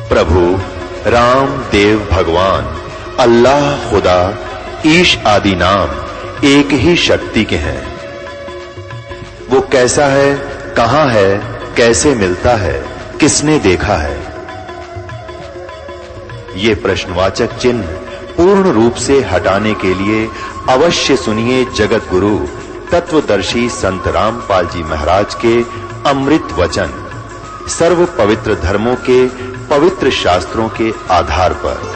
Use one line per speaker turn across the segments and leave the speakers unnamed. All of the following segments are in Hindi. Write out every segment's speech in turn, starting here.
प्रभु राम देव भगवान अल्लाह खुदा ईश आदि नाम एक ही शक्ति के हैं। वो कैसा है, कहां है, कैसे मिलता है, किसने देखा है? ये प्रश्नवाचक चिन्ह पूर्ण रूप से हटाने के लिए अवश्य सुनिए जगत गुरु तत्वदर्शी संत रामपाल जी महाराज के अमृत वचन, सर्व पवित्र धर्मों के पवित्र शास्त्रों के आधार पर।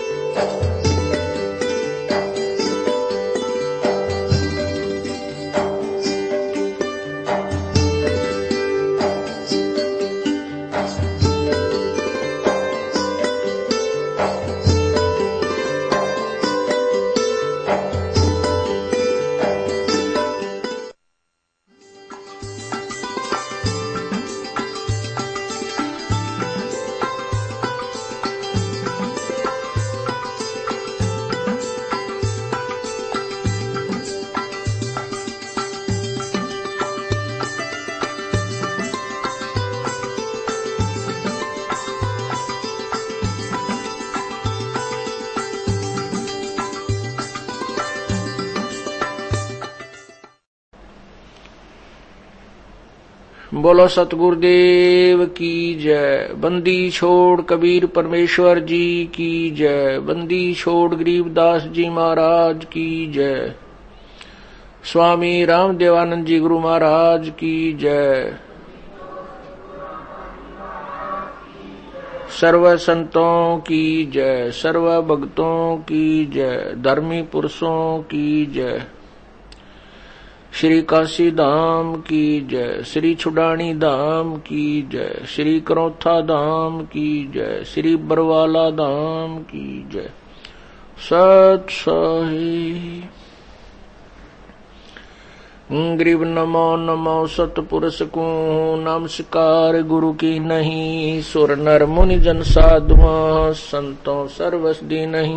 बोलो सतगुरुदेव की जय। बंदी छोड़ कबीर परमेश्वर जी की जय। बंदी छोड़ गरीबदास जी महाराज की जय। स्वामी रामदेवानंद जी गुरु महाराज की जय। सर्व संतों की जय, सर्व भक्तों की जय, धर्मी पुरुषों की जय। श्री काशी धाम की जय, श्री छुडानी धाम की जय, श्री करौथा धाम की जय, श्री बरवाला धाम की जय। सत साही ग्रीव नमो नमो सतपुरुष को नमस्कार गुरु की नहीं। सुर नर मुनि जन साधुआ संतों सर्वसदी नहीं।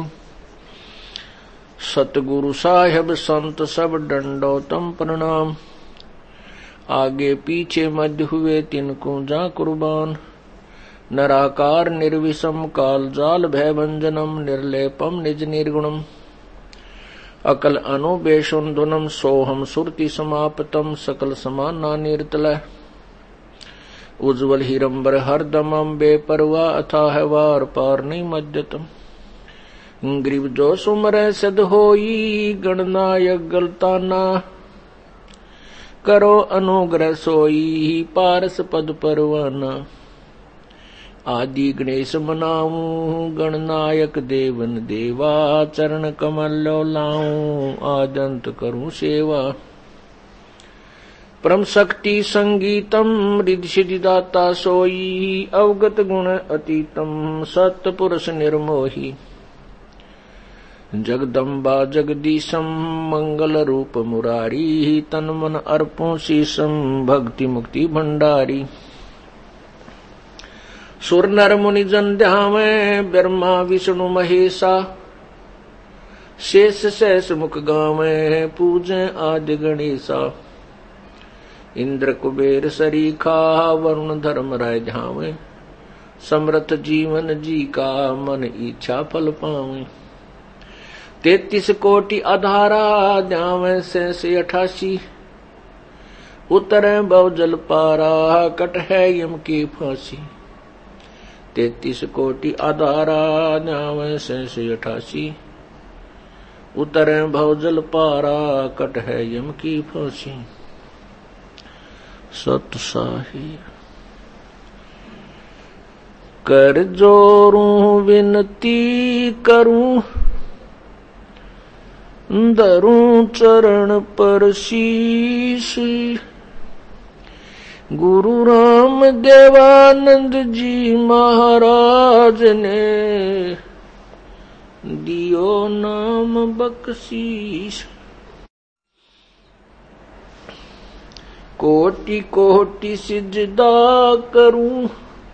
सतगुरु साहेब संत सब दंडोतम प्रणाम। आगे पीछे मध्य हुए तिनको जा कुर्बान। नराकार निर्विषम काल जाल भय भंजनम निर्लेपम निज निर्गुणम। अकल अनुबेशुंधुनम सोहम सुरति समापतम सकल समाना निर्तलय। उज्ज्वल हिरंबर हरदमम बेपरवा अथाह वार पार नहीं मध्यतम। ग्रीव जो सुमर सद होई गणनायक गलताना। करो अनुग्रह सोई पारस पद परवाना। आदि गणेश मनाऊं गणनायक देवन देवा। चरण कमल लाऊं आदंत करूं सेवा। परम शक्ति संगीतम रिद्धि सिद्धि दाता सोई। अवगत गुण अतीतम सत्य पुरुष निर्मोही। जगदम्बा जगदीशम मंगल रूप मुरारी। तन मन अर्पों शीशम भक्ति मुक्ति भंडारी। सुर नर मुनि जन ध्यावे ब्रह्मा विष्णु महेशा। शेष शेष मुख गावे पूजे आदि गणेशा। इंद्र कुबेर सरीखा वरुण धर्म राय ध्यावे। समर्थ जीवन जी का मन इच्छा फल पावे। 33 कोटि आधारा ध्यावे से 88। उतरे भव जल पारा कट है यम की फांसी। 33 कोटि आधारा ध्यावे से 88। उतरे भव जल पारा कट है यम की फांसी। सत साही कर जोरूं विनती करूं। धरूं चरण पर शीश। गुरु राम देवानंद जी महाराज ने दियो नाम बख्शीश। कोटि कोटि सिजदा करूं।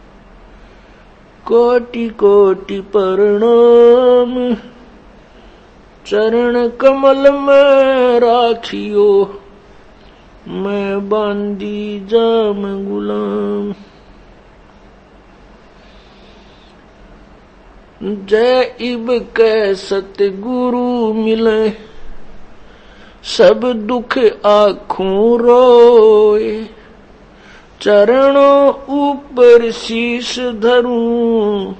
कोटि कोटि प्रणाम। चरण कमल में राखियो। मैं बांदी जाम गुलाम। जय इब कै सतगुरु मिले, सब दुख आँखों रोए। चरणों ऊपर शीश धरूं,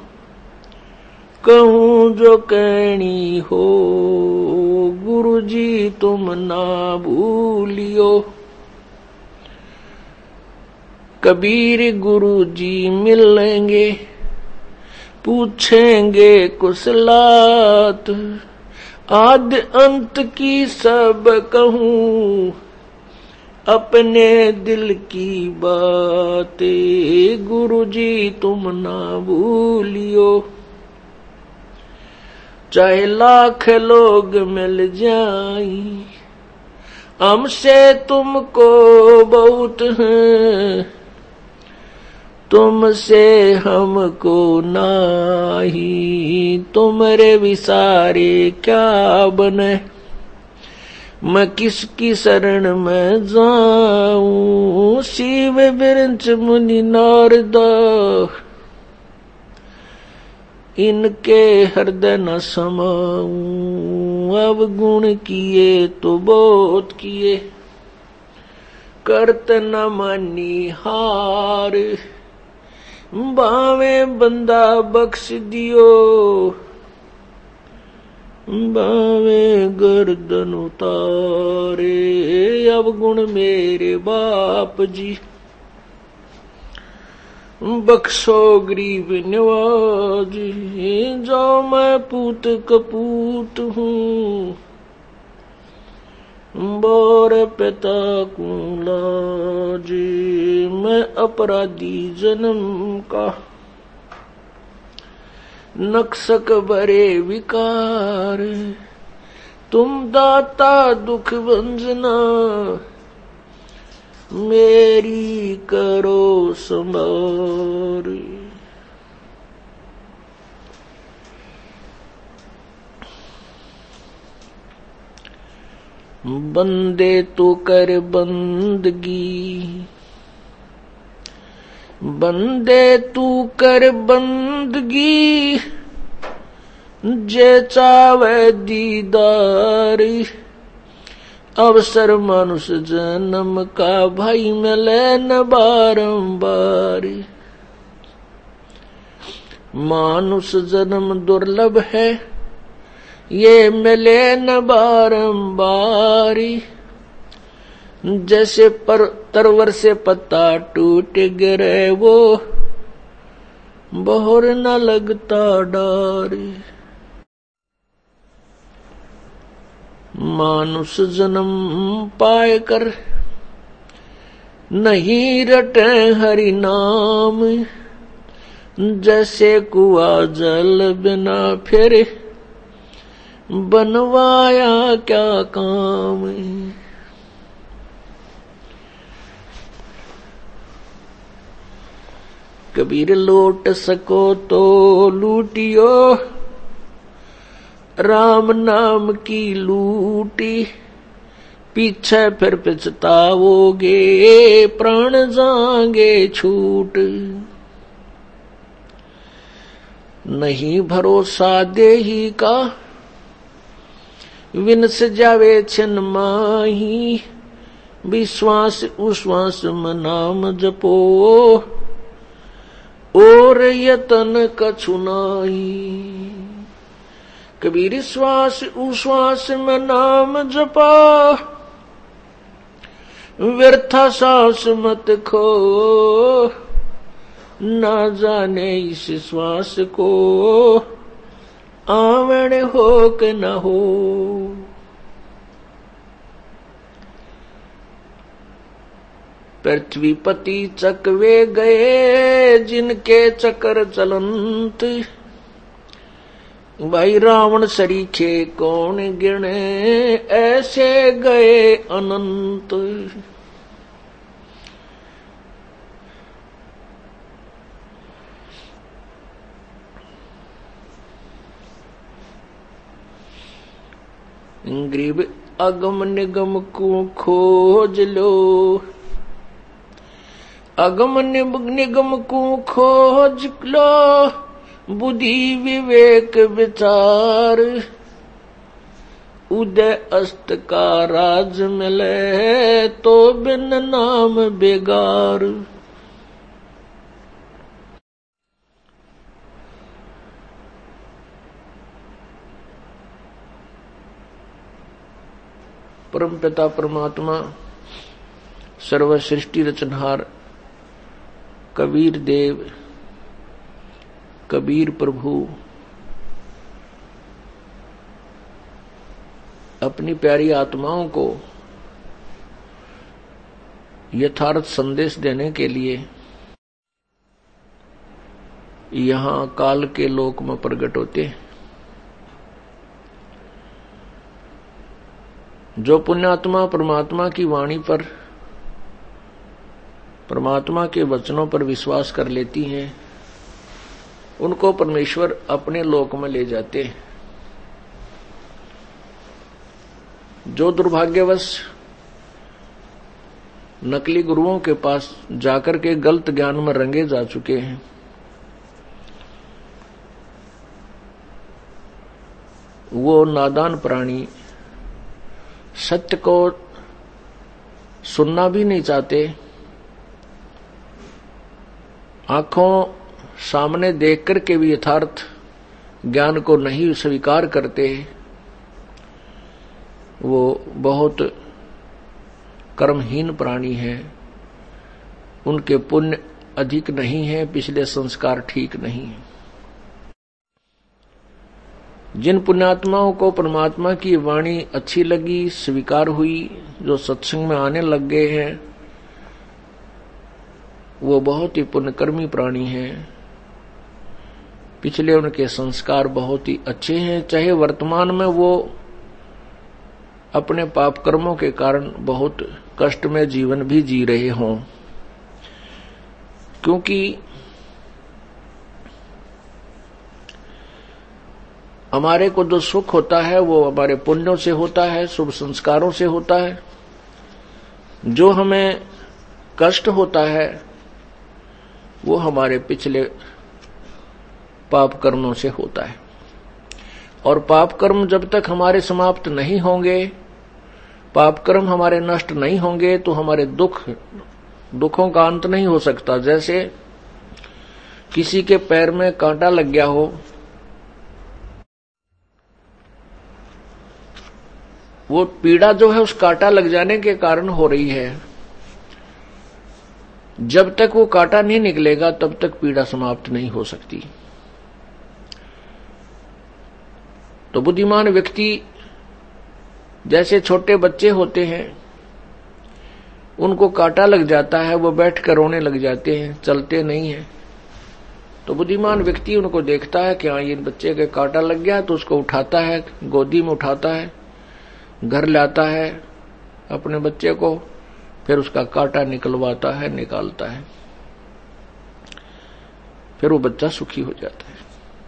कहूं जो कहनी हो। गुरु जी तुम ना भूलियो। कबीर गुरु जी मिलेंगे, पूछेंगे कुशलात। आदि अंत की सब कहूं, अपने दिल की बातें। गुरु जी तुम ना भूलियो। चाहे लाख लोग मिल जाई, हमसे तुमको बहुत है, तुमसे हमको नाही। तुमरे विसारे क्या बने, मैं किसकी शरण में जाऊं। शिव बिरंच मुनि नारद, इनके हृदय न समाऊं। अब गुण किए तो बहुत किए, करत न मानी हार। बावे बंदा बख्श दियो, बावे गर्दन उतारे। अब गुण मेरे बाप जी, बख्शो गरीब नवाजी। जो मैं पूत कपूत हूँ, बोर पिता को लाजे। मैं अपराधी जन्म का, नक्सक बरे विकार। तुम दाता दुख भंजना, मेरी करो संभार। बंदे तो कर बंदगी, बंदे तू कर बंदगी। जे चावे दीदार, अवसर मनुष्य जन्म का भाई मिले न बारंबार। मानुष जन्म दुर्लभ है, ये मिले न बारंबारी। जैसे तरवर से पत्ता टूट गिरे, वो बहुर न लगता डारी। मानुष जन्म पाए कर, नहीं रटे हरि नाम। जैसे कुआ जल बिना फिर, बनवाया क्या काम। कबीर लौट सको तो लूटियो, राम नाम की लूटी। पीछे फिर पछताओगे, प्राण जाएंगे छूट। नहीं भरोसा देही का, विनस जावे छिन माही। विश्वास उश्वास में नाम जपो, और यतन कछु नाही। कबीर श्वास उश्वास में नाम जपा, व्यर्था सांस मत खो। ना जाने इस श्वास को, आवण हो कि न हो। पृथ्वीपति चकवे गए, जिनके चक्र चलंत। भाई रावण सरीखे कौन गिने, ऐसे गए अनंत। गरीब अगम निगम को खोज लो, अगम निगम को खोज लो। बुद्धि विवेक विचार, उदय अस्त का राज मिले तो बिन नाम बेगार। परम पिता परमात्मा सर्व सृष्टि रचनहार कबीर देव, कबीर प्रभु अपनी प्यारी आत्माओं को यथार्थ संदेश देने के लिए यहां काल के लोक में प्रकट होते हैं। जो पुण्यात्मा परमात्मा की वाणी पर, परमात्मा के वचनों पर विश्वास कर लेती हैं, उनको परमेश्वर अपने लोक में ले जाते हैं। जो दुर्भाग्यवश नकली गुरुओं के पास जाकर के गलत ज्ञान में रंगे जा चुके हैं, वो नादान प्राणी सत्य को सुनना भी नहीं चाहते, आंखों सामने देख करके भी यथार्थ ज्ञान को नहीं स्वीकार करते। वो बहुत कर्महीन प्राणी हैं, उनके पुण्य अधिक नहीं है, पिछले संस्कार ठीक नहीं है। जिन पुण्यात्माओं को परमात्मा की वाणी अच्छी लगी, स्वीकार हुई, जो सत्संग में आने लग गए हैं, वो बहुत ही पुण्यकर्मी प्राणी हैं। पिछले उनके संस्कार बहुत ही अच्छे हैं, चाहे वर्तमान में वो अपने पाप कर्मों के कारण बहुत कष्ट में जीवन भी जी रहे हों, क्योंकि हमारे को जो सुख होता है वो हमारे पुण्यों से होता है, शुभ संस्कारों से होता है। जो हमें कष्ट होता है वो हमारे पिछले पाप कर्मों से होता है। और पाप कर्म जब तक हमारे समाप्त नहीं होंगे, पाप कर्म हमारे नष्ट नहीं होंगे, तो हमारे दुखों का अंत नहीं हो सकता। जैसे किसी के पैर में कांटा लग गया हो, वो पीड़ा जो है उस कांटा लग जाने के कारण हो रही है। जब तक वो कांटा नहीं निकलेगा तब तक पीड़ा समाप्त नहीं हो सकती। तो बुद्धिमान व्यक्ति, जैसे छोटे बच्चे होते हैं, उनको कांटा लग जाता है, वो बैठकर रोने लग जाते हैं, चलते नहीं हैं। तो बुद्धिमान व्यक्ति उनको देखता है कि हाँ ये बच्चे के कांटा लग गया, तो उसको उठाता है, गोदी में उठाता है, घर लाता है अपने बच्चे को, फिर उसका कांटा निकलवाता है, निकालता है, फिर वो बच्चा सुखी हो जाता है।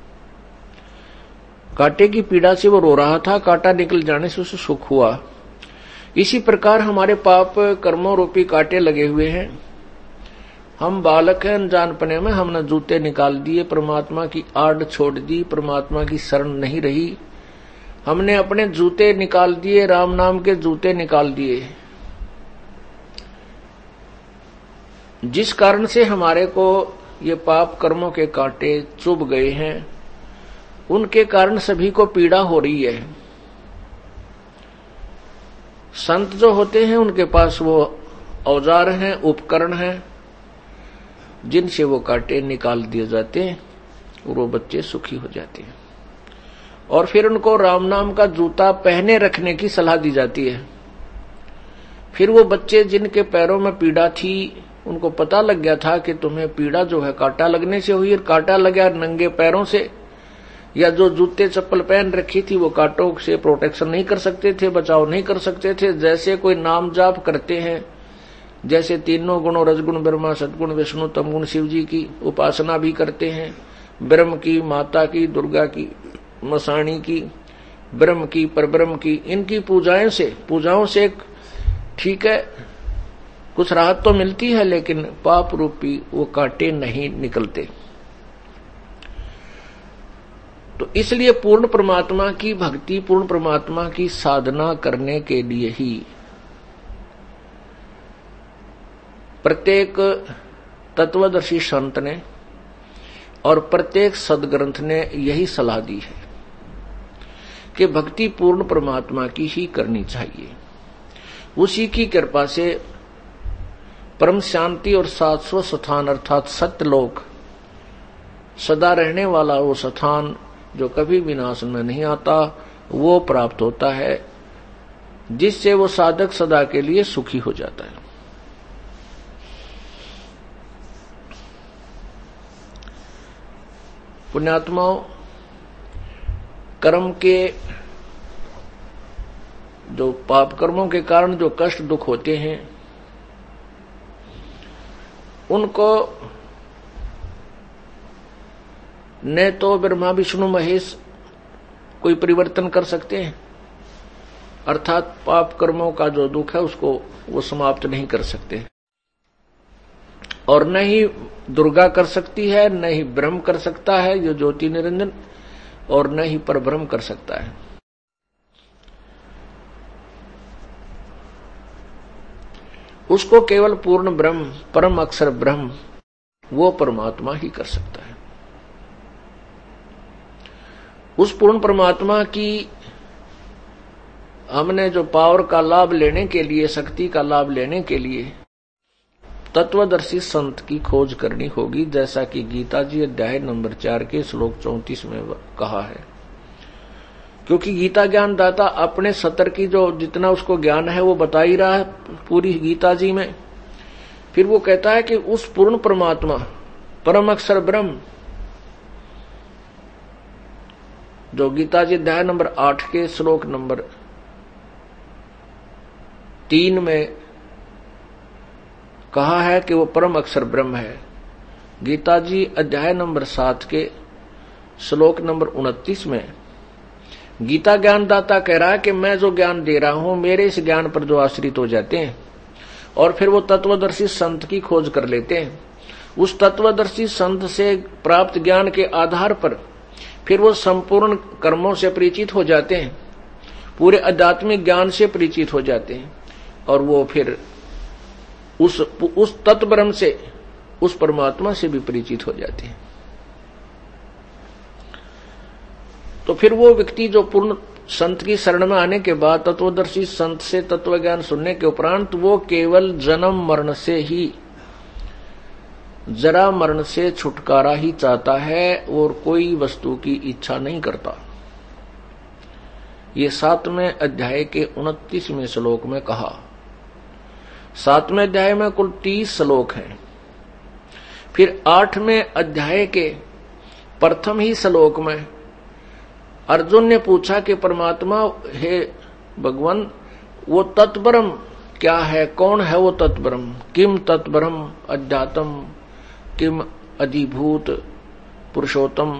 कांटे की पीड़ा से वो रो रहा था, कांटा निकल जाने से उसे सुख हुआ। इसी प्रकार हमारे पाप कर्मों रूपी कांटे लगे हुए हैं। हम बालक हैं, अनजानपने में हमने जूते निकाल दिए, परमात्मा की आड़ छोड़ दी, परमात्मा की शरण नहीं रही, हमने अपने जूते निकाल दिए, राम नाम के जूते निकाल दिए। जिस कारण से हमारे को ये पाप कर्मों के कांटे चुभ गए हैं, उनके कारण सभी को पीड़ा हो रही है। संत जो होते हैं उनके पास वो औजार हैं, उपकरण हैं, जिनसे वो कांटे निकाल दिए जाते हैं और वो बच्चे सुखी हो जाते हैं। और फिर उनको राम नाम का जूता पहने रखने की सलाह दी जाती है। फिर वो बच्चे जिनके पैरों में पीड़ा थी, उनको पता लग गया था कि तुम्हें पीड़ा जो है कांटा लगने से हुई, कांटा लगा नंगे पैरों से, या जो जूते चप्पल पहन रखी थी वो कांटों से प्रोटेक्शन नहीं कर सकते थे, बचाव नहीं कर सकते थे। जैसे कोई नाम जाप करते हैं, जैसे तीनों गुणों रजगुण ब्रह्मा सदगुण विष्णु तमगुण शिव जी की उपासना भी करते हैं, ब्रह्म की, माता की, दुर्गा की, मसाणी की, ब्रह्म की, परब्रह्म की, इनकी पूजाओं से ठीक है कुछ राहत तो मिलती है, लेकिन पाप रूपी वो कांटे नहीं निकलते। तो इसलिए पूर्ण परमात्मा की भक्ति, पूर्ण परमात्मा की साधना करने के लिए ही प्रत्येक तत्वदर्शी संत ने और प्रत्येक सदग्रंथ ने यही सलाह दी है कि भक्ति पूर्ण परमात्मा की ही करनी चाहिए। उसी की कृपा से परम शांति और शाश्वत स्थान अर्थात सत्यलोक, सदा रहने वाला वो स्थान जो कभी विनाश में नहीं आता, वो प्राप्त होता है, जिससे वो साधक सदा के लिए सुखी हो जाता है। पुण्यात्माओं, कर्म के जो पाप कर्मों के कारण जो कष्ट दुख होते हैं, उनको न तो ब्रह्मा विष्णु महेश कोई परिवर्तन कर सकते हैं, अर्थात पाप कर्मों का जो दुख है उसको वो समाप्त नहीं कर सकते, और न ही दुर्गा कर सकती है, न ही ब्रह्म कर सकता है जो ज्योति निरंजन, और न ही परब्रह्म कर सकता है। उसको केवल पूर्ण ब्रह्म, परम अक्षर ब्रह्म, वो परमात्मा ही कर सकता है। उस पूर्ण परमात्मा की हमने जो पावर का लाभ लेने के लिए, शक्ति का लाभ लेने के लिए तत्वदर्शी संत की खोज करनी होगी, जैसा कि गीता जी अध्याय नंबर 4 के श्लोक 34 में कहा है। क्योंकि गीता ज्ञान दाता अपने सतर की जो जितना उसको ज्ञान है वो बता ही रहा है पूरी गीता जी में। फिर वो कहता है कि उस पूर्ण परमात्मा, परम अक्षर ब्रह्म, जो गीता जी अध्याय नंबर 8 के श्लोक नंबर 3 में कहा है कि वो परम अक्षर ब्रह्म है। गीता जी अध्याय नंबर 7 के श्लोक नंबर 29 में गीता ज्ञानदाता कह रहा है कि मैं जो ज्ञान दे रहा हूं, मेरे इस ज्ञान पर जो आश्रित हो जाते हैं और फिर वो तत्वदर्शी संत की खोज कर लेते हैं, उस तत्वदर्शी संत से प्राप्त ज्ञान के आधार पर फिर वो संपूर्ण कर्मों से परिचित हो जाते हैं, पूरे आध्यात्मिक ज्ञान से परिचित हो जाते हैं, और वो फिर उस तत्व ब्रह्म से, उस परमात्मा से भी परिचित हो जाते हैं। तो फिर वो व्यक्ति जो पूर्ण संत की शरण में आने के बाद, तत्वदर्शी संत से तत्व ज्ञान सुनने के उपरांत, वो केवल जन्म मरण से ही, जरा मरण से छुटकारा ही चाहता है और कोई वस्तु की इच्छा नहीं करता। ये 7वें अध्याय के 29वें श्लोक में कहा। 7वें अध्याय में कुल 30 श्लोक हैं। फिर 8वें अध्याय के प्रथम ही श्लोक में अर्जुन ने पूछा कि परमात्मा, हे भगवान, वो तत्ब्रह्म क्या है, कौन है वो तत्ब्रह्म? किम तत्ब्रह्म अध्यात्म, किम अधिभूत पुरुषोत्तम।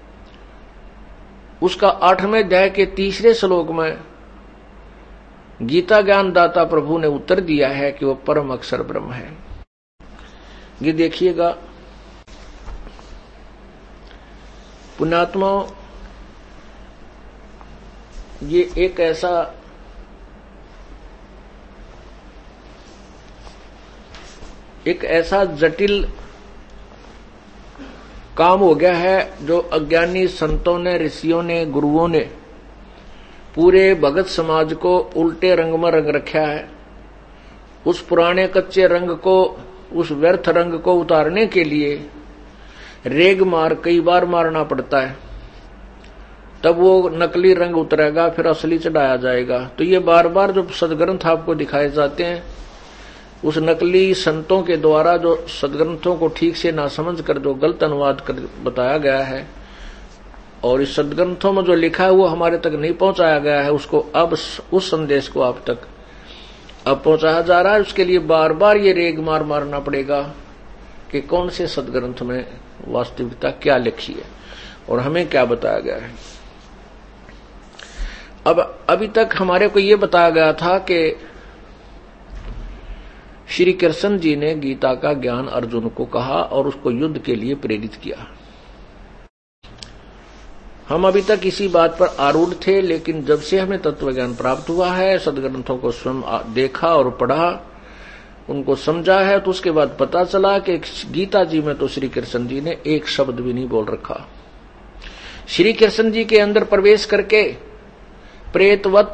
उसका 8वें अध्याय के 3 श्लोक में गीता ज्ञान दाता प्रभु ने उत्तर दिया है कि वो परम अक्षर ब्रह्म है। ये देखिएगा पुण्यात्माओं, ये एक ऐसा जटिल काम हो गया है जो अज्ञानी संतों ने, ऋषियों ने, गुरुओं ने पूरे भगत समाज को उल्टे रंग में रंग रखा है। उस पुराने कच्चे रंग को, उस व्यर्थ रंग को उतारने के लिए रेग मार कई बार मारना पड़ता है, तब वो नकली रंग उतरेगा, फिर असली चढ़ाया जाएगा। तो ये बार बार जो सदग्रंथ आपको दिखाए जाते हैं, उस नकली संतों के द्वारा जो सदग्रंथों को ठीक से ना समझ कर जो गलत अनुवाद कर बताया गया है, और इस सदग्रंथों में जो लिखा है वो हमारे तक नहीं पहुंचाया गया है, उसको अब उस संदेश को आप तक अब पहुंचाया जा रहा है। उसके लिए बार बार ये रेग मार मारना पड़ेगा कि कौन से सदग्रंथ में वास्तविकता क्या लिखी है और हमें क्या बताया गया है। अब अभी तक हमारे को ये बताया गया था कि श्री कृष्ण जी ने गीता का ज्ञान अर्जुन को कहा और उसको युद्ध के लिए प्रेरित किया। हम अभी तक इसी बात पर आरूढ़ थे, लेकिन जब से हमें तत्व ज्ञान प्राप्त हुआ है, सदग्रंथों को स्वयं देखा और पढ़ा, उनको समझा है, तो उसके बाद पता चला कि गीता जी में तो श्री कृष्ण जी ने एक शब्द भी नहीं बोल रखा। श्री कृष्ण जी के अंदर प्रवेश करके प्रेतवत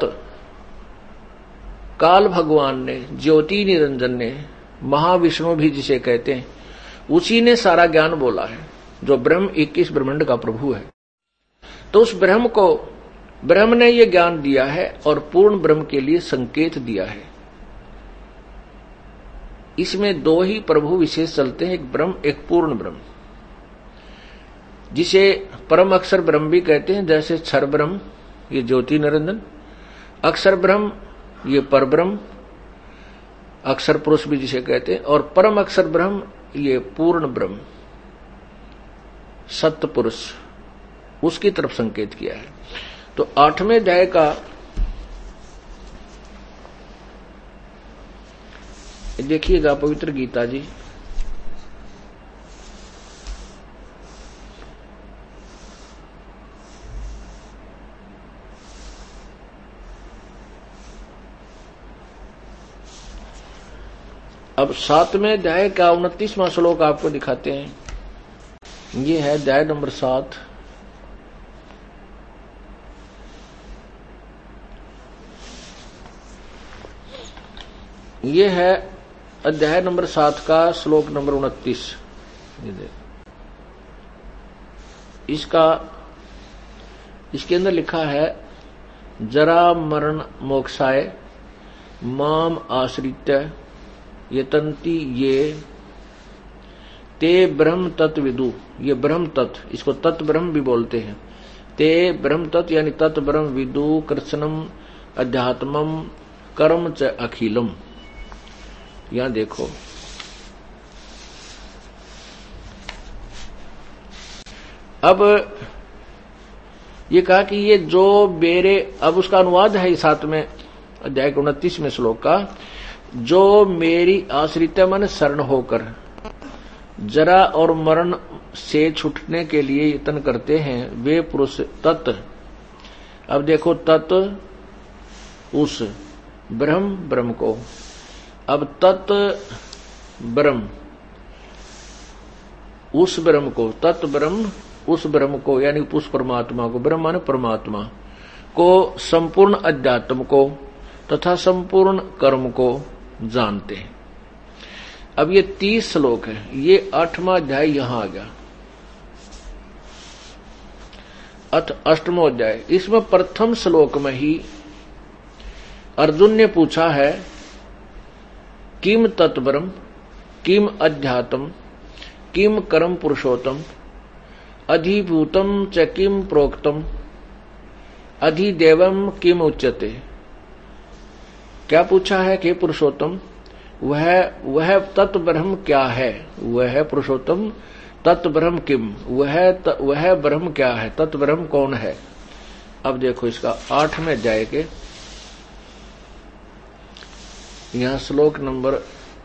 काल भगवान ने, ज्योति निरंजन ने, महाविष्णु भी जिसे कहते हैं, उसी ने सारा ज्ञान बोला है, जो ब्रह्म 21 ब्रह्मांड का प्रभु है। तो उस ब्रह्म को, ब्रह्म ने ये ज्ञान दिया है और पूर्ण ब्रह्म के लिए संकेत दिया है। इसमें दो ही प्रभु विशेष चलते हैं, एक ब्रह्म, एक पूर्ण ब्रह्म, जिसे परम अक्षर ब्रह्म भी कहते हैं। जैसे क्षर ब्रह्म ये ज्योति निरंजन, अक्षर ब्रह्म ये पर ब्रह्म, अक्षर पुरुष भी जिसे कहते हैं, और परम अक्षर ब्रह्म ये पूर्ण ब्रह्म, सत्य पुरुष, उसकी तरफ संकेत किया है। तो 8वें अध्याय का देखिएगा पवित्र गीता जी, अब 7वें अध्याय का 29वां श्लोक आपको दिखाते हैं। ये है अध्याय नंबर 7। ये है अध्याय नंबर 7 का श्लोक नंबर 29। इसके अंदर लिखा है, जरा मरण मोक्षाय माम आश्रित्य यतन्ति ये ते ब्रह्म तत्व विदु। ये ब्रह्म तत्व, इसको तत्व ब्रह्म भी बोलते हैं। ते ब्रह्म तत्व यानी तत्व ब्रह्म विदु कृष्णम अध्यात्मम कर्म च अखिलम। यहां देखो, अब ये कहा कि ये जो मेरे, अब उसका अनुवाद है 7वें अध्याय के 29वें श्लोक का, जो मेरी आश्रित मन शरण होकर जरा और मरण से छूटने के लिए यत्न करते हैं, वे पुरुष तत्, अब देखो तत् उस ब्रह्म को, अब तत् ब्रह्म उस ब्रह्म को, तत् ब्रह्म उस ब्रह्म को, यानी उस परमात्मा को, ब्रह्म माने परमात्मा को, संपूर्ण अध्यात्म को तथा संपूर्ण कर्म को जानते हैं। अब ये 30 श्लोक है, ये 8वां अध्याय यहां आ गया, 8वां अध्याय। इसमें प्रथम श्लोक में ही अर्जुन ने पूछा है, किम तत्ब्रह्म किम अध्यात्म किम कर्म पुरुषोत्तम अधिभूतम च किम प्रोक्तम अधिदेवम किम उच्यते। क्या पूछा है कि पुरुषोत्तम, वह तत्व ब्रह्म क्या है, वह पुरुषोत्तम तत्व ब्रह्म किम, वह ब्रह्म क्या है, तत्व ब्रह्म कौन है। अब देखो इसका 8वें अध्याय के यहां श्लोक नंबर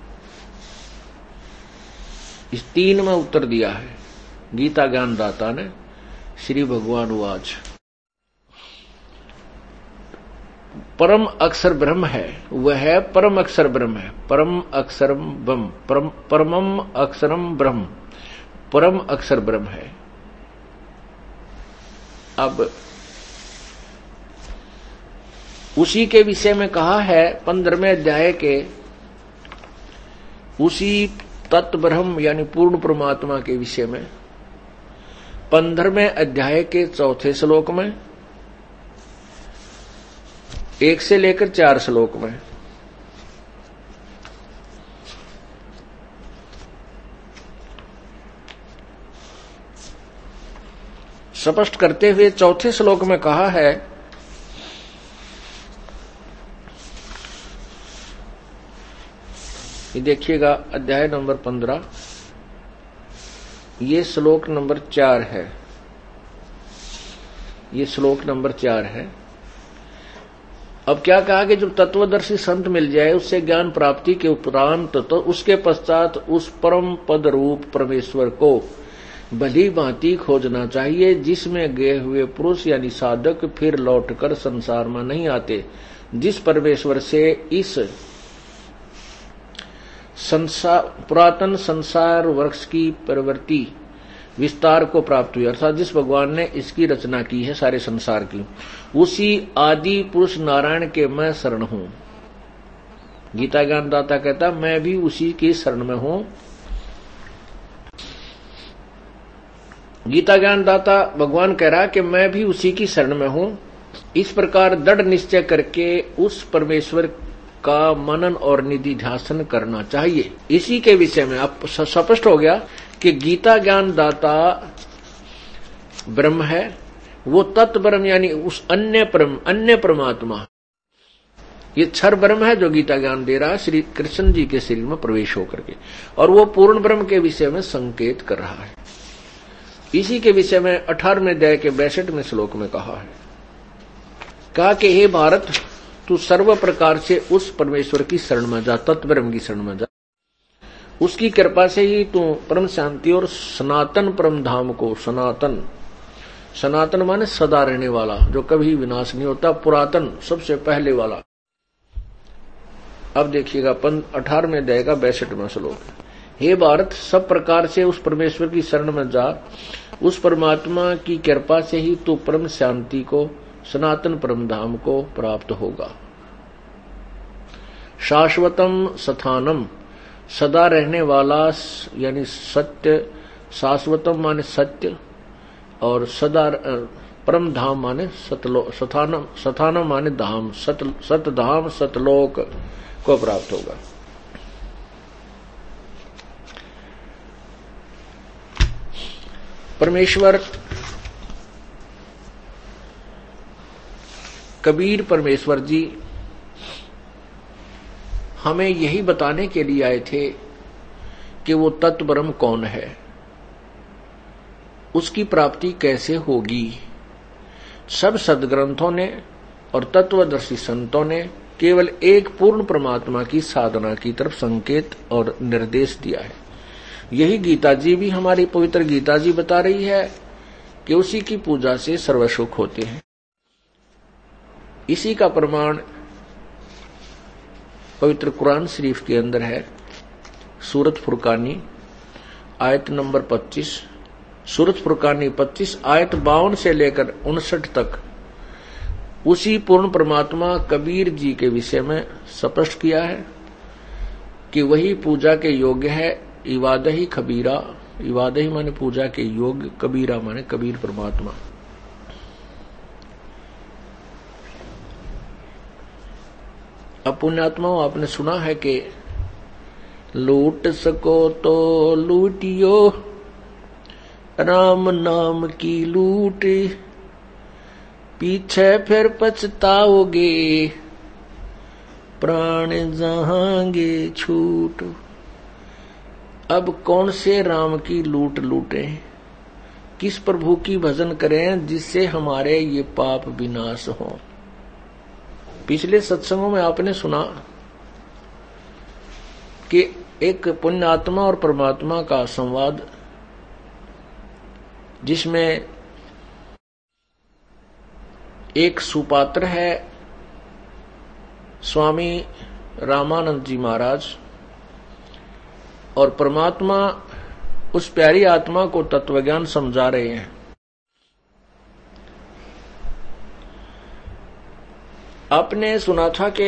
3 में उत्तर दिया है गीता ज्ञानदाता ने। श्री भगवान उवाच, परम अक्षर ब्रह्म है, वह परम अक्षर ब्रह्म है, परम अक्षरम ब्रह्म, परमम अक्षरम ब्रह्म, परम अक्षर ब्रह्म है। अब उसी के विषय में कहा है 15वें अध्याय के, उसी तत्व ब्रह्म यानी पूर्ण परमात्मा के विषय में 15वें अध्याय के 4थे श्लोक में 1 से लेकर 4 श्लोक में स्पष्ट करते हुए 4थे श्लोक में कहा है, ये देखिएगा अध्याय नंबर 15, ये श्लोक नंबर 4 है, ये श्लोक नंबर 4 है। अब क्या कहा कि जब तत्वदर्शी संत मिल जाए उससे ज्ञान प्राप्ति के उपरांत, तो उसके पश्चात उस परम पद रूप परमेश्वर को भली भांति खोजना चाहिए, जिसमें गए हुए पुरुष यानी साधक फिर लौटकर संसार में नहीं आते, जिस परमेश्वर से इस पुरातन संसार वृक्ष की प्रवृत्ति विस्तार को प्राप्त हुई, अर्थात जिस भगवान ने इसकी रचना की है सारे संसार की, उसी आदि पुरुष नारायण के मैं शरण हूं। गीता ज्ञानदाता कहता मैं भी उसी की शरण में हूं। गीता ज्ञानदाता भगवान कह रहा कि मैं भी उसी की शरण में हूं। इस प्रकार दृढ़ निश्चय करके उस परमेश्वर का मनन और निधिध्यासन करना चाहिए। इसी के विषय में अब स्पष्ट हो गया कि गीता ज्ञानदाता ब्रह्म है, वो तत्व ब्रह्म यानी उस अन्य परमात्मा, ये क्षर ब्रह्म है जो गीता ज्ञान दे रहा है श्री कृष्ण जी के शरीर में प्रवेश होकर के, और वो पूर्ण ब्रह्म के विषय में संकेत कर रहा है। इसी के विषय में 18वें अध्याय के 62वें श्लोक में कहा कि हे भारत, तू सर्व प्रकार से उस परमेश्वर की शरण में जा, तत्व ब्रह्म की शरण में जा। उसकी कृपा से ही तू परम शांति और सनातन परम धाम को, सनातन माने सदा रहने वाला, जो कभी विनाश नहीं होता, पुरातन सबसे पहले वाला। अब देखिएगा 18वें अध्याय का 62वां श्लोक, हे भारत, सब प्रकार से उस परमेश्वर की शरण में जा, उस परमात्मा की कृपा से ही तू परम शांति को, सनातन परम धाम को प्राप्त होगा। शाश्वतम स्थानम, सदा रहने वाला यानी सत्य, शाश्वतम माने सत्य, और सदा परम धाम माने स्थानम माने धाम, सतधाम सतलोक को प्राप्त होगा। परमेश्वर कबीर परमेश्वर जी हमें यही बताने के लिए आए थे कि वो तत्व ब्रह्म कौन है, उसकी प्राप्ति कैसे होगी। सब सद्ग्रंथों ने और तत्वदर्शी संतों ने केवल एक पूर्ण परमात्मा की साधना की तरफ संकेत और निर्देश दिया है। यही गीता जी भी, हमारी पवित्र गीता जी बता रही है कि उसी की पूजा से सर्वसुख होते हैं। इसी का प्रमाण पवित्र कुरान शरीफ के अंदर है। सूरत फुरकानी आयत नंबर 25, सूरत फुरकानी 25 आयत 52 से लेकर 59 तक उसी पूर्ण परमात्मा कबीर जी के विषय में स्पष्ट किया है कि वही पूजा के योग्य है। इबादही कबीरा, इबादही माने पूजा के योग्य, कबीरा माने कबीर परमात्मा। अब पुण्यात्माओं, आपने सुना है कि लूट सको तो लूटियो, राम नाम की लूट, पीछे फिर पछताओगे, प्राण जहांगे छूट। अब कौन से राम की लूट लूटें, किस प्रभु की भजन करें जिससे हमारे ये पाप विनाश हो। पिछले सत्संगों में आपने सुना कि एक पुण्यात्मा और परमात्मा का संवाद, जिसमें एक सुपात्र है स्वामी रामानंद जी महाराज, और परमात्मा उस प्यारी आत्मा को तत्वज्ञान समझा रहे हैं। आपने सुना था कि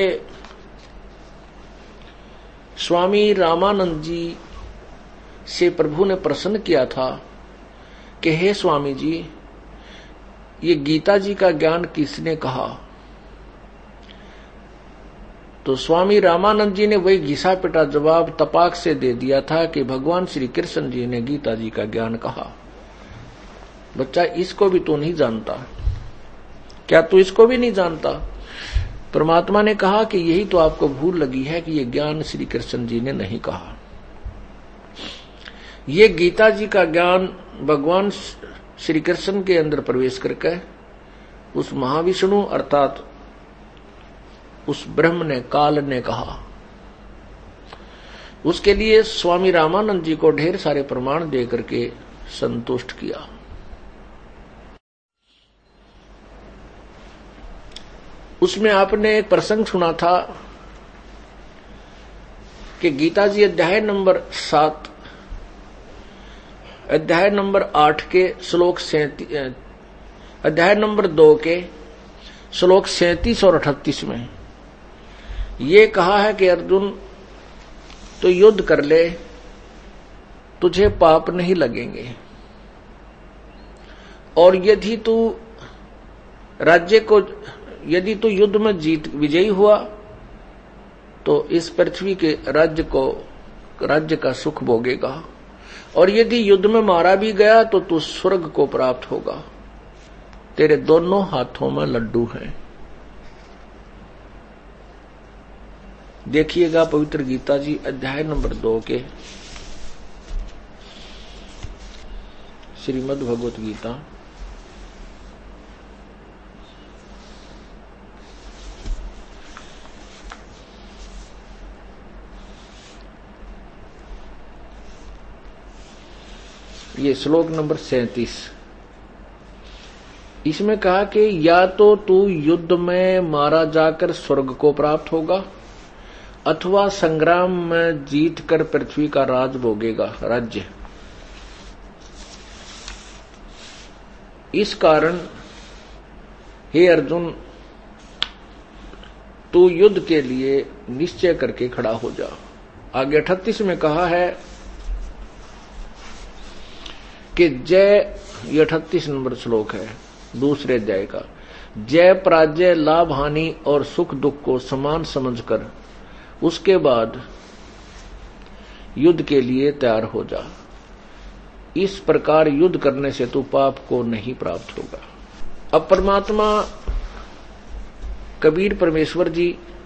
स्वामी रामानंद जी से प्रभु ने प्रश्न किया था कि हे स्वामी जी, ये गीता जी का ज्ञान किसने कहा। तो स्वामी रामानंद जी ने वही घिसा पिटा जवाब तपाक से दे दिया था कि भगवान श्री कृष्ण जी ने गीता जी का ज्ञान कहा। बच्चा, इसको भी तो नहीं जानता क्या? तू इसको भी नहीं जानता? परमात्मा ने कहा कि यही तो आपको भूल लगी है कि ये ज्ञान श्री कृष्ण जी ने नहीं कहा। ये गीता जी का ज्ञान भगवान श्री कृष्ण के अंदर प्रवेश करके उस महाविष्णु अर्थात उस ब्रह्म ने, काल ने कहा। उसके लिए स्वामी रामानंद जी को ढेर सारे प्रमाण दे करके संतुष्ट किया। उसमें आपने एक प्रसंग सुना था कि गीता जी अध्याय नंबर 7 अध्याय नंबर 8 के श्लोक 37 अध्याय नंबर 2 के श्लोक 37 और 38 में ये कहा है कि अर्जुन तो युद्ध कर ले, तुझे पाप नहीं लगेंगे, और यदि तू युद्ध में विजयी हुआ तो इस पृथ्वी के राज्य का सुख भोगेगा, और यदि युद्ध में मारा भी गया तो तू स्वर्ग को प्राप्त होगा। तेरे दोनों हाथों में लड्डू हैं। देखिएगा पवित्र गीता जी अध्याय नंबर 2 के श्रीमद् भगवत गीता ये श्लोक नंबर 37। इसमें कहा कि या तो तू युद्ध में मारा जाकर स्वर्ग को प्राप्त होगा, अथवा संग्राम में जीत कर पृथ्वी का राज भोगेगा, राज्य। इस कारण हे अर्जुन, तू युद्ध के लिए निश्चय करके खड़ा हो जा। आगे 38 में कहा है कि जय, ये 38 नंबर श्लोक है दूसरे अध्याय का, जय पराजय लाभ हानि और सुख दुख को समान समझकर उसके बाद युद्ध के लिए तैयार हो जा। इस प्रकार युद्ध करने से तू पाप को नहीं प्राप्त होगा। अब परमात्मा कबीर परमेश्वर जी,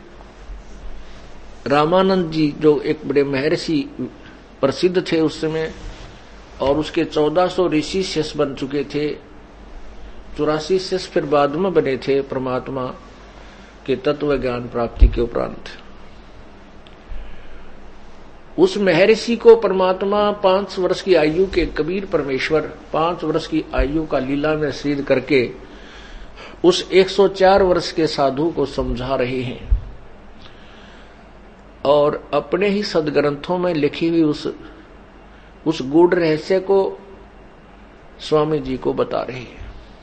रामानंद जी जो एक बड़े महर्षि प्रसिद्ध थे उस समय, और उसके 1400 ऋषि शिष्य बन चुके थे, 84 शिष्य फिर बाद में बने थे परमात्मा के तत्व ज्ञान प्राप्ति के उपरांत। उस महर्षि को परमात्मा 5 वर्ष की आयु के कबीर परमेश्वर 5 वर्ष की आयु का लीला में सिद्ध करके उस 104 वर्ष के साधु को समझा रहे हैं, और अपने ही सदग्रंथों में लिखी हुई उस गूढ़ रहस्य को स्वामी जी को बता रहे हैं।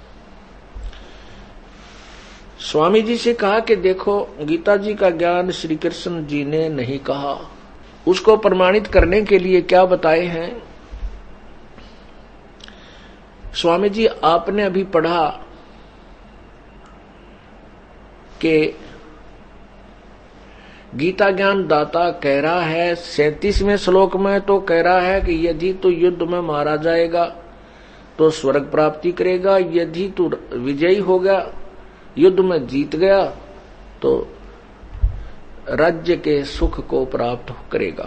स्वामी जी से कहा कि देखो, गीता जी का ज्ञान श्री कृष्ण जी ने नहीं कहा, उसको प्रमाणित करने के लिए क्या बताए हैं। स्वामी जी, आपने अभी पढ़ा कि गीता ज्ञान दाता कह रहा है 37वें श्लोक में, तो कह रहा है कि यदि तू युद्ध में मारा जाएगा तो स्वर्ग प्राप्ति करेगा, यदि तू विजयी हो गया, युद्ध में जीत गया, तो राज्य के सुख को प्राप्त करेगा।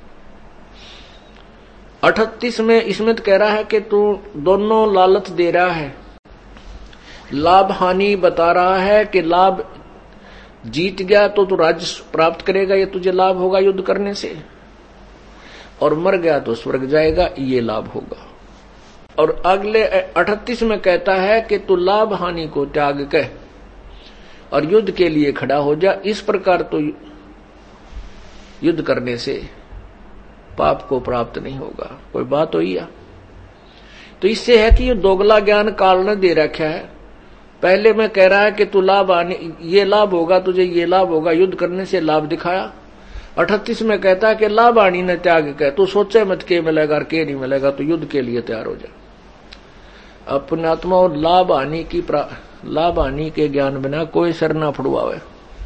38 में इसमें तो कह रहा है कि तू दोनों लालच दे रहा है, लाभ हानि बता रहा है कि लाभ जीत गया तो तू राज्य प्राप्त करेगा, ये तुझे लाभ होगा युद्ध करने से, और मर गया तो स्वर्ग जाएगा, ये लाभ होगा। और अगले 38 में कहता है कि तू लाभ हानि को त्याग कर और युद्ध के लिए खड़ा हो जा। इस प्रकार तो युद्ध करने से पाप को प्राप्त नहीं होगा। कोई बात हुई या? तो इससे है कि ये दोगला ज्ञान काल ने दे रखा है। पहले में कह रहा है कि तू लाभ आने, ये लाभ होगा तुझे, ये लाभ होगा, युद्ध करने से लाभ दिखाया। 38 में कहता है कि लाभ आनी न त्याग कर, तू सोचे मत के मिलेगा और के नहीं मिलेगा, तो युद्ध के लिए तैयार हो जा। अपने आत्मा और लाभ हानि के ज्ञान बिना कोई सर ना फुड़वावे,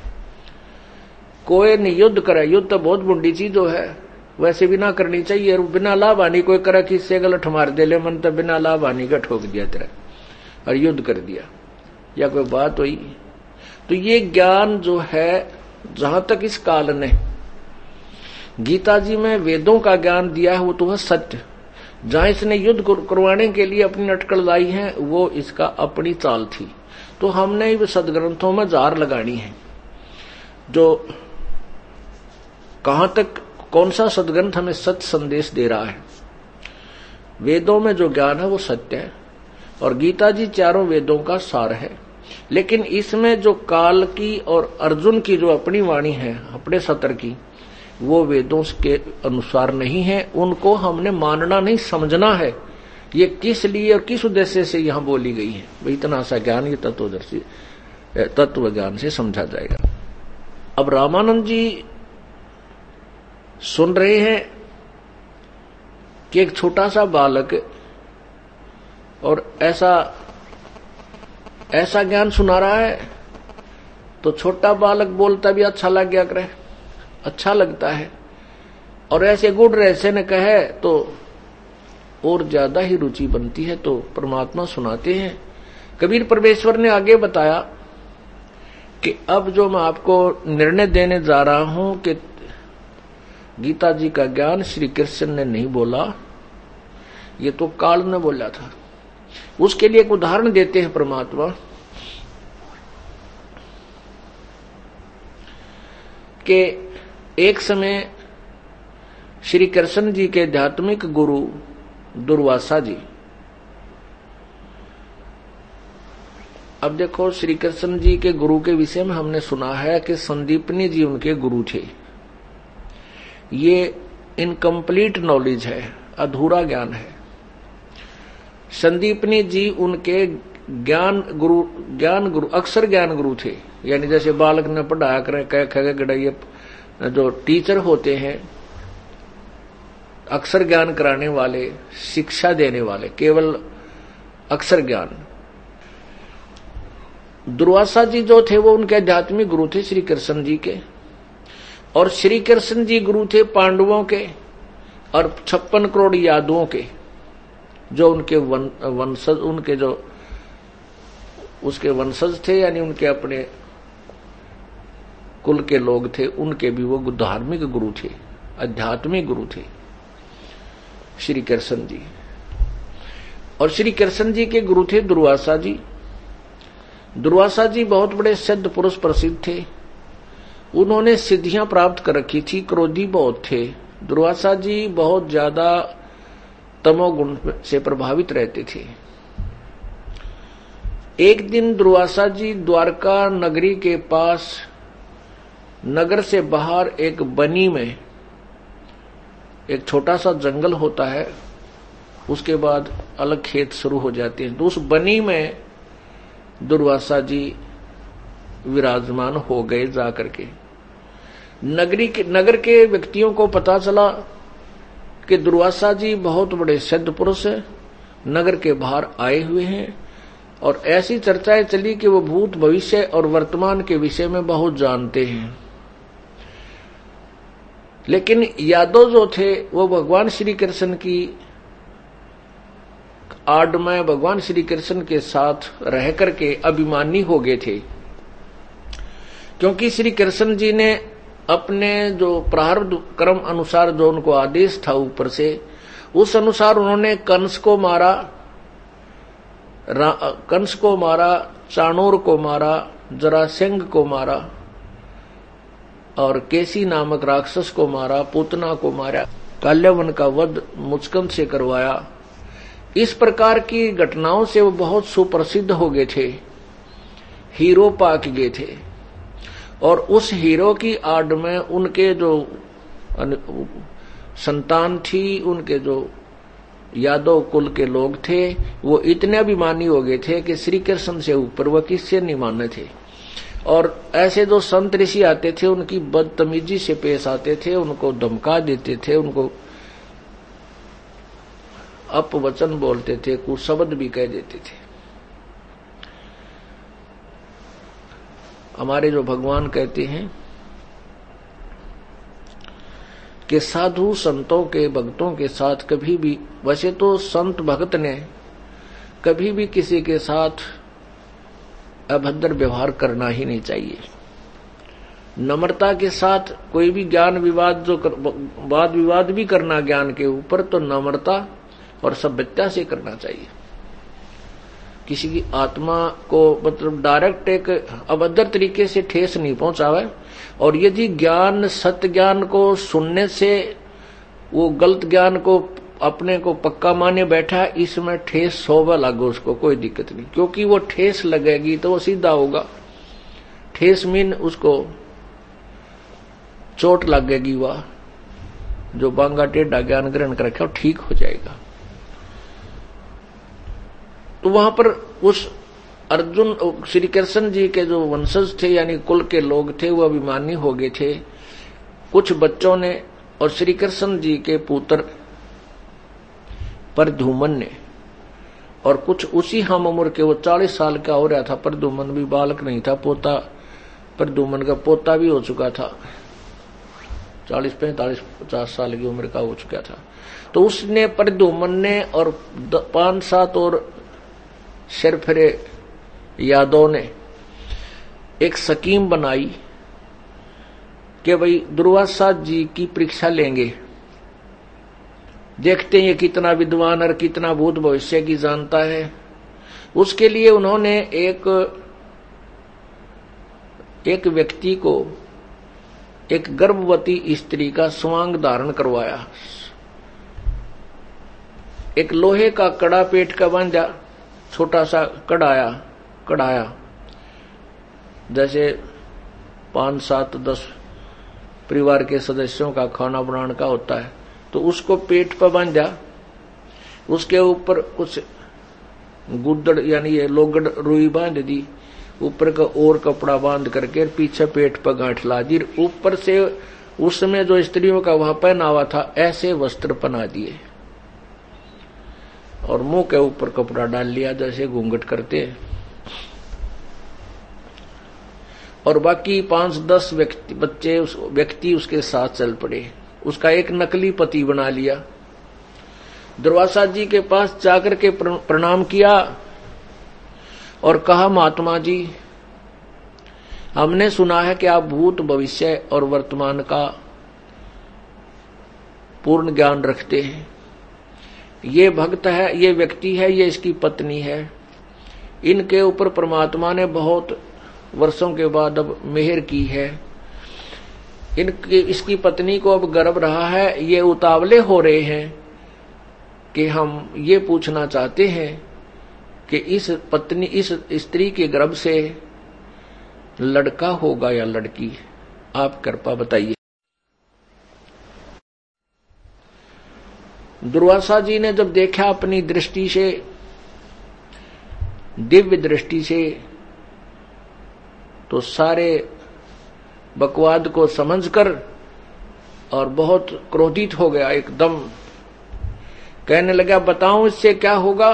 कोई नहीं युद्ध करे। युद्ध तो बहुत बुढ़ी चीज है, वैसे भी ना करनी चाहिए। बिना लाभ हानि कोई करे कि इससे गलत मार दे ले, मन तो बिना लाभ हानि का ठोक दिया तेरा और युद्ध कर दिया, या कोई बात हुई। तो ये ज्ञान जो है, जहां तक इस काल ने गीता जी में वेदों का ज्ञान दिया है वो तो है सत्य। जहां इसने युद्ध करवाने के लिए अपनी अटकल लाई है वो इसका अपनी चाल थी। तो हमने भी सदग्रंथों में जार लगानी है, जो कहां तक कौन सा सदग्रंथ हमें सत्य संदेश दे रहा है। वेदों में जो ज्ञान है वो सत्य है और गीता जी चारों वेदों का सार है। लेकिन इसमें जो काल की और अर्जुन की जो अपनी वाणी है अपने सत्र की, वो वेदों के अनुसार नहीं है। उनको हमने मानना नहीं, समझना है ये किस लिए और किस उद्देश्य से यहां बोली गई है। भाई इतना सा ज्ञान ये तत्व ज्ञान से समझा जाएगा। अब रामानंद जी सुन रहे हैं कि एक छोटा सा बालक और ऐसा ज्ञान सुना रहा है, तो छोटा बालक बोलता भी अच्छा लग गया करे, अच्छा लगता है, और ऐसे गुड़ ऐसे न कहे तो और ज्यादा ही रुचि बनती है। तो परमात्मा सुनाते हैं। कबीर परमेश्वर ने आगे बताया कि अब जो मैं आपको निर्णय देने जा रहा हूं कि गीता जी का ज्ञान श्री कृष्ण ने नहीं बोला, ये तो काल ने बोला था। उसके लिए एक उदाहरण देते हैं परमात्मा कि एक समय श्री कृष्ण जी के आध्यात्मिक गुरु दुर्वासा जी, अब देखो श्री कृष्ण जी के गुरु के विषय में हमने सुना है कि संदीपनी जी उनके गुरु थे। ये इनकम्प्लीट नॉलेज है, अधूरा ज्ञान है। संदीपनी जी उनके ज्ञान गुरु अक्षर ज्ञान गुरु थे। यानी जैसे बालक ने पढ़ाया करें कह खगे गड़ाइए, जो टीचर होते हैं अक्षर ज्ञान कराने वाले, शिक्षा देने वाले, केवल अक्षर ज्ञान। दुर्वासा जी जो थे वो उनके आध्यात्मिक गुरु थे श्री कृष्ण जी के, और श्री कृष्ण जी गुरु थे पांडवों के और 56 करोड़ यादवों के, जो उनके वंशज, उनके जो उसके वंशज थे, यानी उनके अपने कुल के लोग थे, उनके भी वो धार्मिक गुरु थे, आध्यात्मिक गुरु थे श्री कृष्ण जी। और श्री कृष्ण जी के गुरु थे दुर्वासा जी। दुर्वासा जी बहुत बड़े सिद्ध पुरुष प्रसिद्ध थे। उन्होंने सिद्धियां प्राप्त कर रखी थी, क्रोधी बहुत थे। दुर्वासा जी बहुत ज्यादा तमोगुण से प्रभावित रहते थे। एक दिन दुर्वासा जी द्वारका नगरी के पास, नगर से बाहर एक बनी में, एक छोटा सा जंगल होता है, उसके बाद अलग खेत शुरू हो जाते हैं, तो उस बनी में दुर्वासा जी विराजमान हो गए। जाकर के नगर के व्यक्तियों को पता चला कि दुर्वासा जी बहुत बड़े सिद्ध पुरुष नगर के बाहर आए हुए हैं, और ऐसी चर्चाएं चली कि वो भूत भविष्य और वर्तमान के विषय में बहुत जानते हैं। लेकिन यादव जो थे वो भगवान श्री कृष्ण की आड़ में, भगवान श्री कृष्ण के साथ रह करके अभिमानी हो गए थे, क्योंकि श्री कृष्ण जी ने अपने जो प्रारब्ध कर्म अनुसार जो उनको आदेश था ऊपर से, उस अनुसार उन्होंने कंस को मारा, चाणूर को मारा, जरासंध को मारा, और केसी नामक राक्षस को मारा, पूतना को मारा, काल्यवन का वध मुचकंद से करवाया। इस प्रकार की घटनाओं से वो बहुत सुप्रसिद्ध हो गए थे, हीरो पाक गए थे। और उस हीरो की आड़ में उनके जो संतान थी, उनके जो यादव कुल के लोग थे, वो इतने अभिमानी हो गए थे कि श्री कृष्ण से ऊपर वह किससे नहीं माने थे। और ऐसे जो संत ऋषि आते थे उनकी बदतमीजी से पेश आते थे, उनको धमका देते थे, उनको अपवचन बोलते थे, कुछ शब्द भी कह देते थे। हमारे जो भगवान कहते हैं कि साधु संतों के, भक्तों के साथ कभी भी, वैसे तो संत भक्त ने कभी भी किसी के साथ अभद्र व्यवहार करना ही नहीं चाहिए। नम्रता के साथ कोई भी ज्ञान विवाद, जो वाद विवाद भी करना ज्ञान के ऊपर, तो नम्रता और सभ्यता से करना चाहिए। किसी की आत्मा को मतलब डायरेक्ट एक अभद्र तरीके से ठेस नहीं पहुंचावे। और यदि ज्ञान, सत्य ज्ञान को सुनने से वो गलत ज्ञान को अपने को पक्का माने बैठा, इसमें ठेस 100 बार लागो उसको कोई दिक्कत नहीं, क्योंकि वो ठेस लगेगी तो वो सीधा होगा। ठेस मीन उसको चोट लगेगी, वह जो बांगा टेढ़ा ज्ञान ग्रहण कर रखा ठीक हो जाएगा। तो वहां पर उस अर्जुन श्री कृष्ण जी के जो वंशज थे यानी कुल के लोग थे वो अभिमानी हो गए थे। कुछ बच्चों ने और श्री कृष्ण जी के पुत्र प्रद्युम्न ने, और कुछ उसी हम उम्र के, वो 40 साल का हो रहा था, प्रद्युम्न भी बालक नहीं था, पोता प्रद्युम्न का पोता भी हो चुका था, 40, 45, 50 साल की उम्र का हो चुका था। तो उसने प्रद्युम्न ने और 5-7 और सिरफिरे यादव ने एक स्कीम बनाई कि भाई दुर्वासा जी की परीक्षा लेंगे, देखते हैं ये कितना विद्वान और कितना भूत भविष्य की जानता है। उसके लिए उन्होंने एक व्यक्ति को, एक गर्भवती स्त्री का स्वांग धारण करवाया, एक लोहे का कड़ा पेट का बांधा, छोटा सा कढ़ाया जैसे 5, 7, 10 परिवार के सदस्यों का खाना बनाने का होता है, तो उसको पेट पर बांधा, उसके ऊपर कुछ गुद्दड़ यानी ये लोगड़ रुई बांध दी, ऊपर का और कपड़ा बांध करके पीछे पेट पर गांठ ला दी, ऊपर से उसमें जो स्त्रियों का वहां पहनावा था ऐसे वस्त्र पहना दिए और मुंह के ऊपर कपड़ा डाल लिया जैसे घूंघट करते हैं, और बाकी 5-10 व्यक्ति उसके साथ चल पड़े। उसका एक नकली पति बना लिया। दुर्वासा जी के पास जाकर के प्रणाम किया और कहा, महात्मा जी, हमने सुना है कि आप भूत भविष्य और वर्तमान का पूर्ण ज्ञान रखते हैं। ये भक्त है, ये व्यक्ति है, ये इसकी पत्नी है, इनके ऊपर परमात्मा ने बहुत वर्षों के बाद अब मेहर की है, इसकी पत्नी को अब गर्भ रहा है, ये उतावले हो रहे हैं कि हम ये पूछना चाहते हैं कि इस स्त्री के गर्भ से लड़का होगा या लड़की, आप कृपा बताइए। दुर्वासा जी ने जब देखा अपनी दृष्टि से, दिव्य दृष्टि से, तो सारे बकवाद को समझकर और बहुत क्रोधित हो गया एकदम। कहने लगा, बताऊं इससे क्या होगा?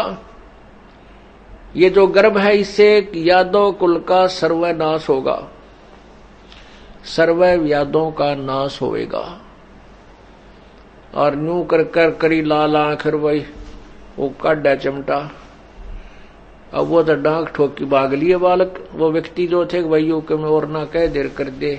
ये जो गर्भ है इससे यादव कुल का सर्वनाश होगा, सर्व यादों का नाश होएगा। और न्यू कर करी लाल आंखर वही वो काढ़ा चिमटा। अब वो तो डांक ठोक की भाग लिए बालक, वो व्यक्ति जो थे भाइयों के में और ना कह देर कर दे,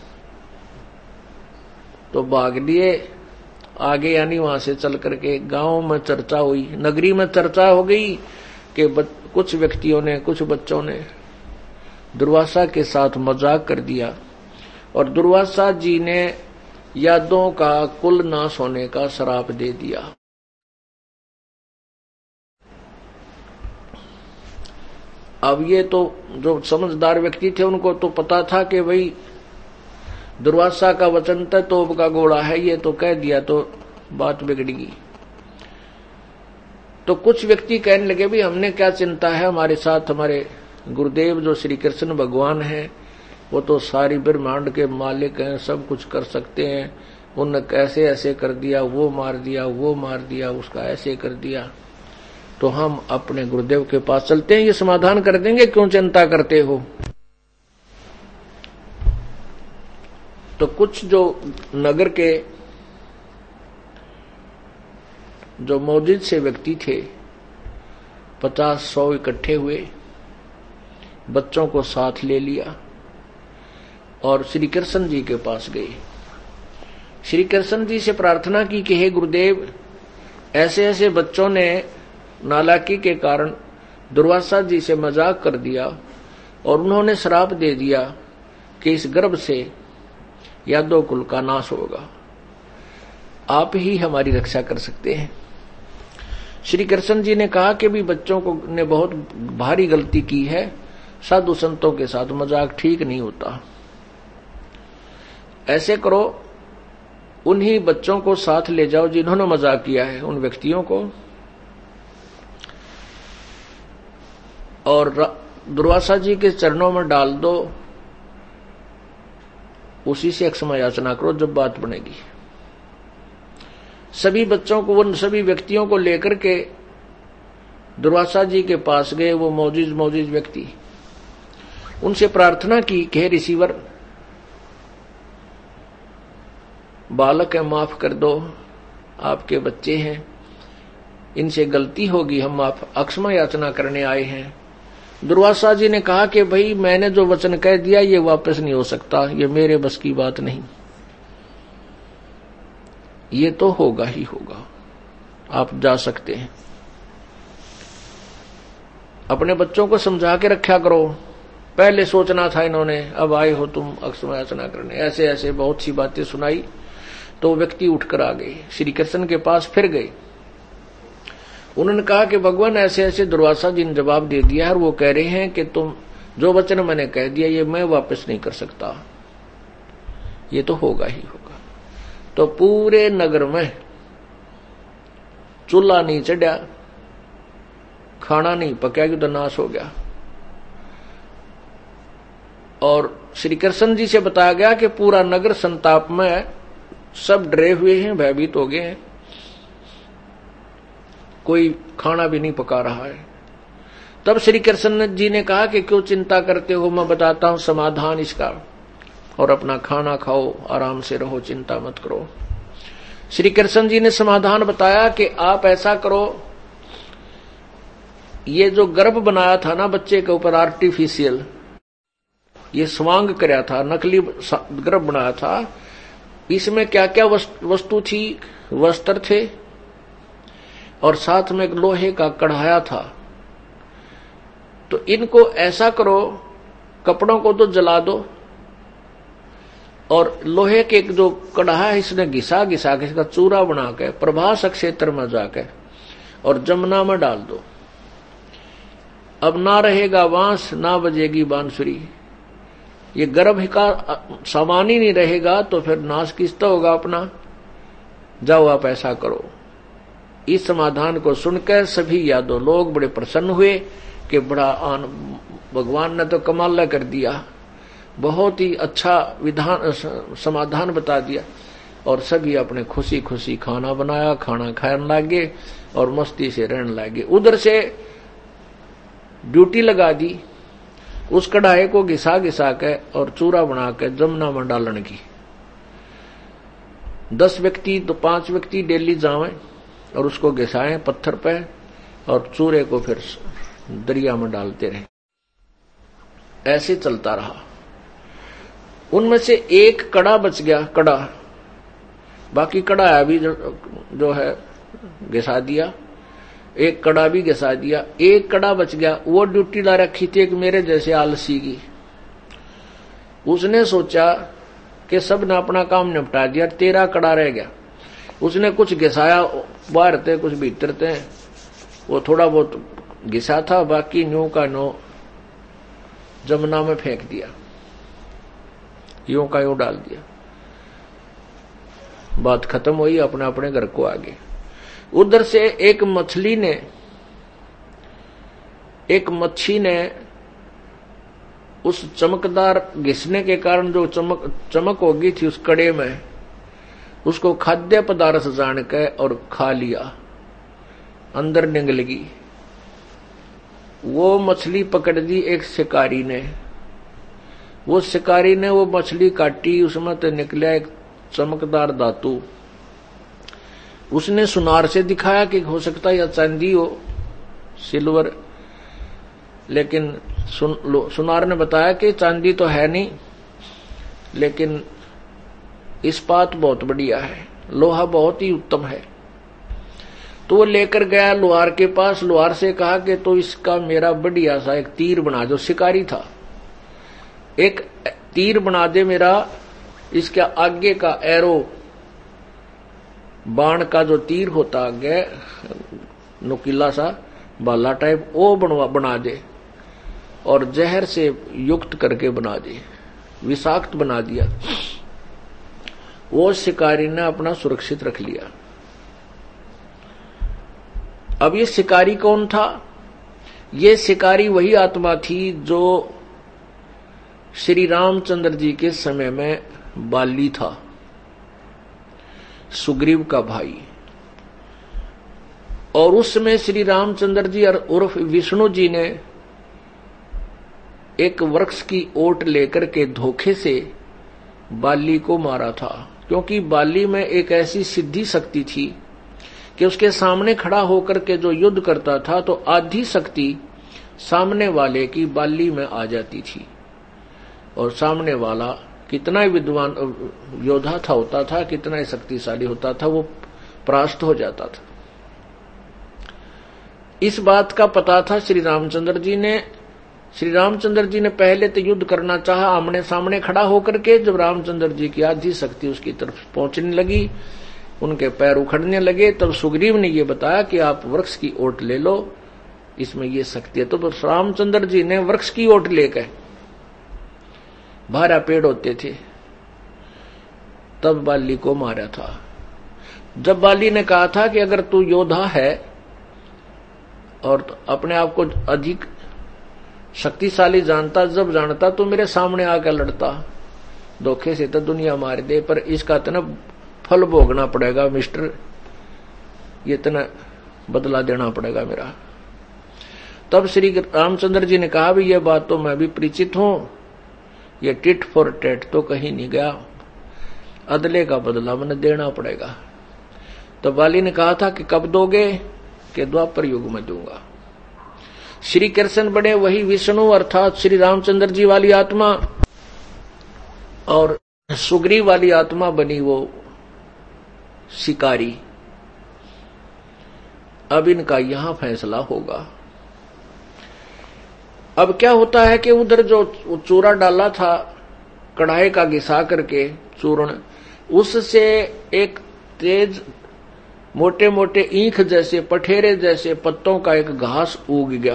तो भाग लिए आगे। यानी वहां से चल करके गांव में चर्चा हुई, नगरी में चर्चा हो गई कि कुछ व्यक्तियों ने, कुछ बच्चों ने दुर्वासा के साथ मजाक कर दिया और दुर्वासा जी ने यादों का कुल नाश होने का श्राप दे दिया। अब ये तो जो समझदार व्यक्ति थे उनको तो पता था कि भाई दुर्वासा का वचन था तोप का गोला है, ये तो कह दिया तो बात बिगड़ेगी। तो कुछ व्यक्ति कहने लगे, भी हमने क्या चिंता है, हमारे साथ हमारे गुरुदेव जो श्री कृष्ण भगवान हैं वो तो सारी ब्रह्मांड के मालिक हैं, सब कुछ कर सकते हैं। उन्होंने कैसे ऐसे कर दिया, वो मार दिया, वो मार दिया, उसका ऐसे कर दिया, तो हम अपने गुरुदेव के पास चलते हैं, ये समाधान कर देंगे, क्यों चिंता करते हो। तो कुछ जो नगर के जो मौजूद से व्यक्ति थे 50-100 इकट्ठे हुए, बच्चों को साथ ले लिया और श्री कृष्ण जी के पास गए। श्री कृष्ण जी से प्रार्थना की कि हे गुरुदेव, ऐसे ऐसे बच्चों ने नालायकी के कारण दुर्वासा जी से मजाक कर दिया और उन्होंने श्राप दे दिया कि इस गर्भ से यादव कुल का नाश होगा, आप ही हमारी रक्षा कर सकते हैं। श्री कृष्ण जी ने कहा कि भी बच्चों को ने बहुत भारी गलती की है, साधु संतों के साथ मजाक ठीक नहीं होता। ऐसे करो, उन्हीं बच्चों को साथ ले जाओ जिन्होंने मजाक किया है, उन व्यक्तियों को, और दुर्वासा जी के चरणों में डाल दो, उसी से क्षमा याचना करो जब बात बनेगी। सभी बच्चों को, उन सभी व्यक्तियों को लेकर के दुर्वासा जी के पास गए वो मौजूद व्यक्ति। उनसे प्रार्थना की कि हे ऋषिवर, बालक है, माफ कर दो, आपके बच्चे हैं, इनसे गलती होगी, हम आप अक्षमा याचना करने आए हैं। दुर्वासा जी ने कहा कि भाई मैंने जो वचन कह दिया ये वापस नहीं हो सकता, ये मेरे बस की बात नहीं, ये तो होगा ही होगा, आप जा सकते हैं। अपने बच्चों को समझा के रखा करो, पहले सोचना था इन्होंने, अब आए हो तुम अक्षमा याचना करने, ऐसे ऐसे बहुत सी बातें सुनाई। तो व्यक्ति उठकर आ गए, श्री कृष्ण के पास फिर गए। उन्होंने कहा कि भगवान ऐसे ऐसे दुर्वासा जी ने जवाब दे दिया है और वो कह रहे हैं कि तुम जो वचन मैंने कह दिया ये मैं वापस नहीं कर सकता, ये तो होगा ही होगा। तो पूरे नगर में चूल्हा नहीं चढ़ा, खाना नहीं पका, युद्ध नाश हो गया। और श्री कृष्ण जी से बताया गया कि पूरा नगर संताप में है, सब डरे हुए हैं, भयभीत हो गए हैं, कोई खाना भी नहीं पका रहा है। तब श्री कृष्ण जी ने कहा कि क्यों चिंता करते हो, मैं बताता हूं समाधान इसका, और अपना खाना खाओ, आराम से रहो, चिंता मत करो। श्री कृष्ण जी ने समाधान बताया कि आप ऐसा करो, ये जो गर्भ बनाया था ना बच्चे के ऊपर आर्टिफिशियल, ये स्वांग कराया था, नकली गर्भ बनाया था, इसमें क्या क्या वस्तु थी, वस्त्र थे और साथ में एक लोहे का कढ़ाया था। तो इनको ऐसा करो, कपड़ों को तो जला दो और लोहे के एक जो कढ़ा है इसने घिसा घिसा के इसका चूरा बना के प्रभास क्षेत्र में जाके और जमुना में डाल दो। अब ना रहेगा बांस, ना बजेगी बांसुरी, ये गर्भ का सामान ही नहीं रहेगा तो फिर नाश किसका होगा अपना। जाओ आप ऐसा करो। इस समाधान को सुनकर सभी यादव लोग बड़े प्रसन्न हुए कि बड़ा भगवान ने तो कमाल कर दिया, बहुत ही अच्छा विधान समाधान बता दिया। और सभी अपने खुशी खुशी खाना बनाया, खाना खाने लगे और मस्ती से रहने लगे। उधर से ड्यूटी लगा दी, उस कढ़ाई को घिसा घिसा के और चूरा बना के जमुना में डालने की। 10 व्यक्ति तो 5 व्यक्ति डेली जावें और उसको घिसाएं पत्थर पे और चूरे को फिर दरिया में डालते रहे। ऐसे चलता रहा। उनमें से एक कड़ा बच गया, कड़ा, बाकी कड़ा अभी जो है घिसा दिया, एक कड़ा भी घिसा दिया। एक कड़ा बच गया, वो ड्यूटी ला रखी थी एक मेरे जैसे आलसी की। उसने सोचा कि सब ने अपना काम निपटा दिया, 13 कड़ा रह गया। उसने कुछ घिसाया, बाहर थे कुछ भीतर थे, वो थोड़ा बहुत घिसा था, बाकी न्यू का नो जमुना में फेंक दिया, यूं का यूं डाल दिया। बात खत्म हुई, अपने अपने घर को आ गए। उधर से एक मच्छी ने उस चमकदार घिसने के कारण जो चमक हो गई थी उस कड़े में, उसको खाद्य पदार्थ जान के और खा लिया, अंदर निगल गई। वो मछली पकड़ दी एक शिकारी ने। वो शिकारी ने वो मछली काटी, उसमें तो निकला एक चमकदार धातु। उसने सुनार से दिखाया कि हो सकता है या चांदी हो, सिल्वर, लेकिन सुनार ने बताया कि चांदी तो है नहीं, लेकिन इस्पात बहुत बढ़िया है, लोहा बहुत ही उत्तम है। तो वो लेकर गया लोहार के पास। लोहार से कहा कि तो इसका मेरा बढ़िया सा एक तीर बना, जो शिकारी था, एक तीर बना दे मेरा, इसके आगे का एरो, बाण का जो तीर होता आगे नुकीला सा बाला टाइप वो बना दे और जहर से युक्त करके बना दे, विषाक्त बना दिया। वो शिकारी ने अपना सुरक्षित रख लिया। अब ये शिकारी कौन था? ये शिकारी वही आत्मा थी जो श्री रामचंद्र जी के समय में बाली था, सुग्रीव का भाई। और उस समय श्री रामचंद्र जी उर्फ विष्णु जी ने एक वृक्ष की ओट लेकर के धोखे से बाली को मारा था, क्योंकि बाली में एक ऐसी सिद्धि शक्ति थी कि उसके सामने खड़ा होकर के जो युद्ध करता था तो आधी शक्ति सामने वाले की बाली में आ जाती थी, और सामने वाला कितना ही विद्वान योद्धा था होता था, कितना ही शक्तिशाली होता था, वो परास्त हो जाता था। इस बात का पता था श्री रामचंद्र जी ने। श्री रामचंद्र जी ने पहले तो युद्ध करना चाहा आमने सामने खड़ा होकर के। जब रामचंद्र जी की आधी शक्ति उसकी तरफ पहुंचने लगी, उनके पैर उखड़ने लगे, तब सुग्रीव ने ये बताया कि आप वृक्ष की ओट ले लो, इसमें ये शक्ति है। तो रामचंद्र जी ने वृक्ष की ओट लेकर, भारा पेड़ होते थे, तब बाली को मारा था। जब बाली ने कहा था कि अगर तू योद्धा है और अपने आप को अधिक शक्तिशाली जानता, जब जानता तो मेरे सामने आकर लड़ता, धोखे से तो दुनिया मार दे, पर इसका इतना फल भोगना पड़ेगा मिस्टर, ये इतना बदला देना पड़ेगा मेरा। तब श्री रामचंद्र जी ने कहा भी ये बात तो मैं भी परिचित हूं, ये टिट फॉर टेट तो कहीं नहीं गया, अदले का बदला मैंने देना पड़ेगा। तो बाली ने कहा था कि कब दोगे? कि द्वापर युग में दूंगा। श्री कृष्ण बने वही विष्णु अर्थात श्री रामचंद्र जी वाली आत्मा, और सुग्रीव वाली आत्मा बनी वो शिकारी। अब इनका यहां फैसला होगा। अब क्या होता है कि उधर जो चूरा डाला था कढ़ाई का घिसा करके चूर्ण, उससे एक तेज मोटे मोटे ईंख जैसे पठेरे जैसे पत्तों का एक घास उग गया,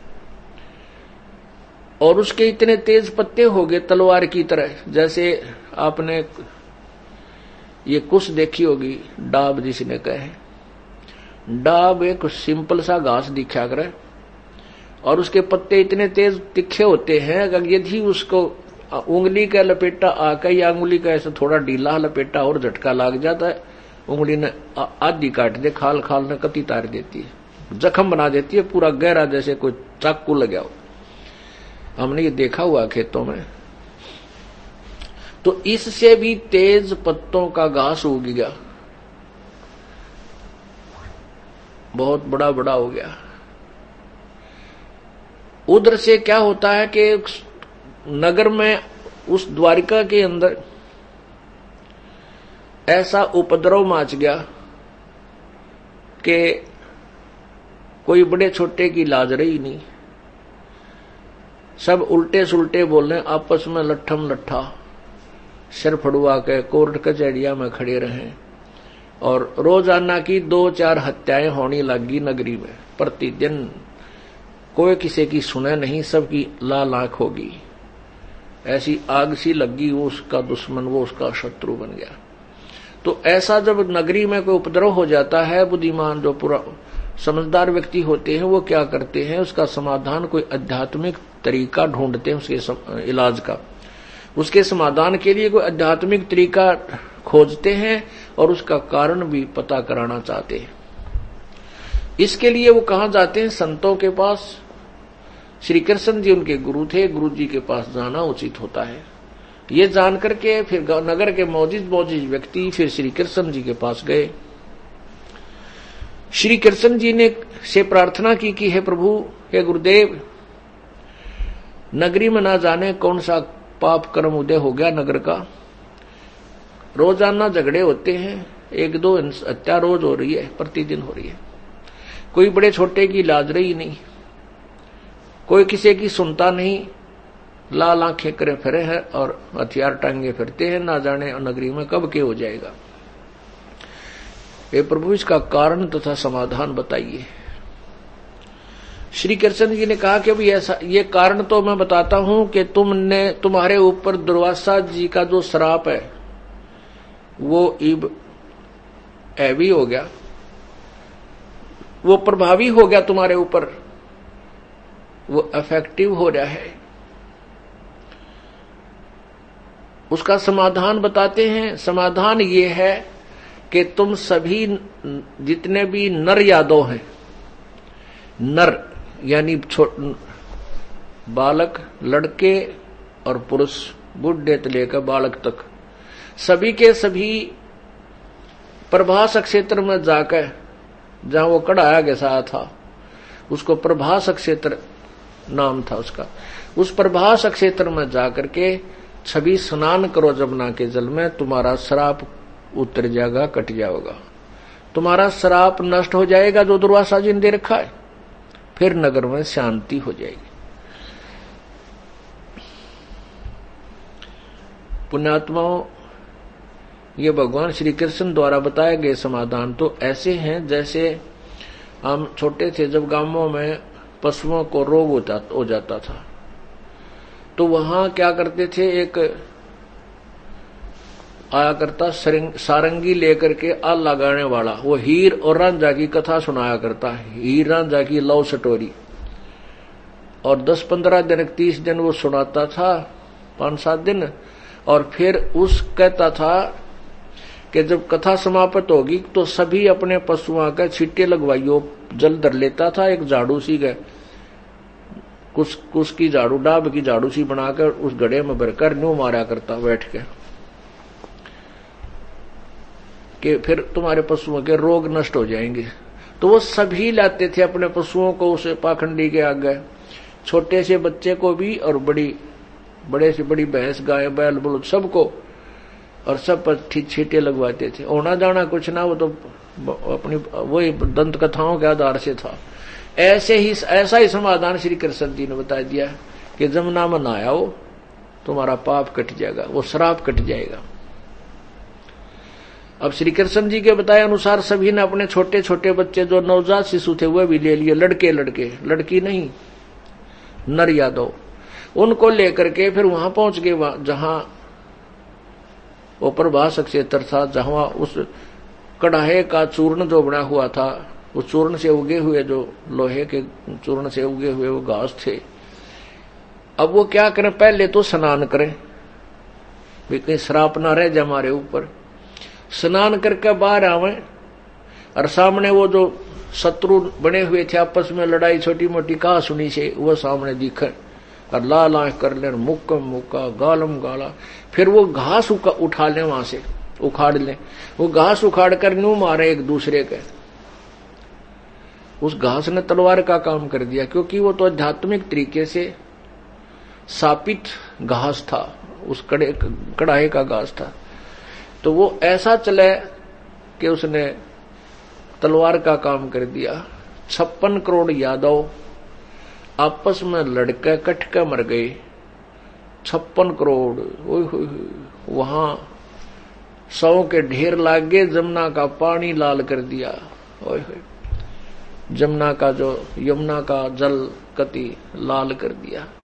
और उसके इतने तेज पत्ते हो गए तलवार की तरह। जैसे आपने ये कुछ देखी होगी, डाब जिसने कहे, डाब एक सिंपल सा घास दिखा करे और उसके पत्ते इतने तेज तिखे होते हैं, अगर यदि उसको उंगली का लपेटा आकर या उंगली का ऐसा थोड़ा ढीला लपेटा और झटका लग जाता है, उंगली ने आधी काट दे, खाल खाल ने कती तार देती है, जख्म बना देती है पूरा गहरा, जैसे कोई चाकू लगा हो। हमने ये देखा हुआ खेतों में। तो इससे भी तेज पत्तों का घास उग गया, बहुत बड़ा बड़ा हो गया। उधर से क्या होता है कि नगर में उस द्वारिका के अंदर ऐसा उपद्रव मच गया कि कोई बड़े छोटे की लाज रही नहीं, सब उल्टे सुल्टे बोलने, आपस में लट्ठम लट्ठा सिर फड़ुआ के कोर्ट कचहरिया में खड़े रहे, और रोजाना की 2-4 हत्याएं होने लगी नगरी में प्रतिदिन। कोई किसी की सुने नहीं, सबकी लाल आंख होगी, ऐसी आग सी लगी, वो उसका दुश्मन, वो उसका शत्रु बन गया। तो ऐसा जब नगरी में कोई उपद्रव हो जाता है, बुद्धिमान जो पूरा समझदार व्यक्ति होते हैं वो क्या करते हैं, उसका समाधान कोई आध्यात्मिक तरीका ढूंढते हैं, उसके इलाज का, उसके समाधान के लिए कोई आध्यात्मिक तरीका खोजते हैं और उसका कारण भी पता कराना चाहते हैं। इसके लिए वो कहां जाते हैं? संतों के पास। श्री कृष्ण जी उनके गुरु थे, गुरु जी के पास जाना उचित होता है। ये जान करके फिर नगर के मौजिज व्यक्ति फिर श्री कृष्ण जी के पास गए। श्री कृष्ण जी ने से प्रार्थना की कि हे प्रभु, हे गुरुदेव, नगरी में ना जाने कौन सा पाप कर्म उदय हो गया नगर का, रोजाना झगड़े होते हैं, 1-2 हत्या रोज हो रही है, प्रतिदिन हो रही है, कोई बड़े छोटे की लाज रही नहीं, कोई किसी की सुनता नहीं, लाल आंखें करे फिरे हैं और हथियार टांगे फिरते हैं, ना जाने नगरी में कब के हो जाएगा। हे प्रभु, इसका कारण तथा समाधान बताइए। श्री कृष्ण जी ने कहा कि अभी ऐसा, ये कारण तो मैं बताता हूं कि तुम्हारे ऊपर दुर्वासा जी का जो श्राप है वो इब हैवी हो गया, वो प्रभावी हो गया तुम्हारे ऊपर, वो इफेक्टिव हो रहा है। उसका समाधान बताते हैं। समाधान ये है कि तुम सभी जितने भी नर यादव हैं, नर यानी बालक, लड़के और पुरुष, बुढ़े से लेकर बालक तक, सभी के सभी प्रभास क्षेत्र में जाकर, जहां वो कड़ाया गया था उसको प्रभास क्षेत्र नाम था उसका, उस प्रभास क्षेत्र में जाकर के सभी स्नान करो जमुना के जल में, तुम्हारा श्राप उतर जाएगा, कट जाएगा, तुम्हारा श्राप नष्ट हो जाएगा जो दुर्वासा जी ने दे रखा है, फिर नगर में शांति हो जाएगी। पुण्यात्माओं, ये भगवान श्री कृष्ण द्वारा बताए गए समाधान तो ऐसे हैं जैसे हम छोटे थे, जब गांवों में पशुओं को रोग हो जाता था तो वहां क्या करते थे, एक आया करता सारंगी लेकर के आग लगाने वाला, वो हीर और रांझा की कथा सुनाया करता, हीर रांझा की लव स्टोरी, और 10-15 दिन 30 दिन वो सुनाता था, 5-7 दिन, और फिर उस कहता था कि जब कथा समाप्त होगी तो सभी अपने पशुओं का छींटे लगवाइयो, जल धर लेता था एक झाड़ू सी का, कुछ की झाड़ू, डाब की झाड़ू सी बनाकर उस गड्ढे में भरकर न्यू मारा करता बैठ के, कि फिर तुम्हारे पशुओं के रोग नष्ट हो जाएंगे। तो वो सभी लाते थे अपने पशुओं को उस पाखंडी के आगे, छोटे से बच्चे को भी और बड़े से बड़ी भैंस, गाय, बैल, बलद सबको, और सब पर छींटे लगवाते थे। होना जाना कुछ ना, वो तो अपनी वही दंत कथाओं के आधार से था। ऐसा ही समाधान श्री कृष्ण जी ने बता दिया कि जमुना में नहाओ, तुम्हारा पाप कट जाएगा, वो श्राप कट जाएगा। अब श्री कृष्ण जी के बताए अनुसार सभी ने अपने छोटे छोटे बच्चे जो नवजात शिशु थे वह भी ले लिए, लड़के लड़की नहीं, नर यादव, उनको लेकर के फिर वहां पहुंच गए जहां वो प्रभास क्षेत्र था, जहां उस कड़ाहे का चूर्ण जो बना हुआ था, उस चूर्ण से उगे हुए, जो लोहे के चूर्ण से उगे हुए वो घास थे। अब वो क्या करें, पहले तो स्नान करें, कहीं श्राप ना रह जाए हमारे ऊपर। स्नान करके बाहर आवे और सामने वो जो शत्रु बने हुए थे आपस में लड़ाई छोटी मोटी कहा सुनी से, वो सामने दिखे और लाल आंख कर ले, मुक्का मुक्का, गालम गाला, फिर वो घास उठा ले, वहां से उखाड़ ले, वो घास उखाड़ कर न्यू मारे एक दूसरे के। उस घास ने तलवार का काम कर दिया, क्योंकि वो तो आध्यात्मिक तरीके से सापित घास था, उस कड़ाहे का घास था। तो वो ऐसा चले कि उसने तलवार का काम कर दिया। 56 करोड़ यादव आपस में लड़के कट के मर गए, 56 करोड़। वहां 100 के ढेर लाग गए, जमुना का पानी लाल कर दिया। जमुना का जो यमुना का जल कति लाल कर दिया।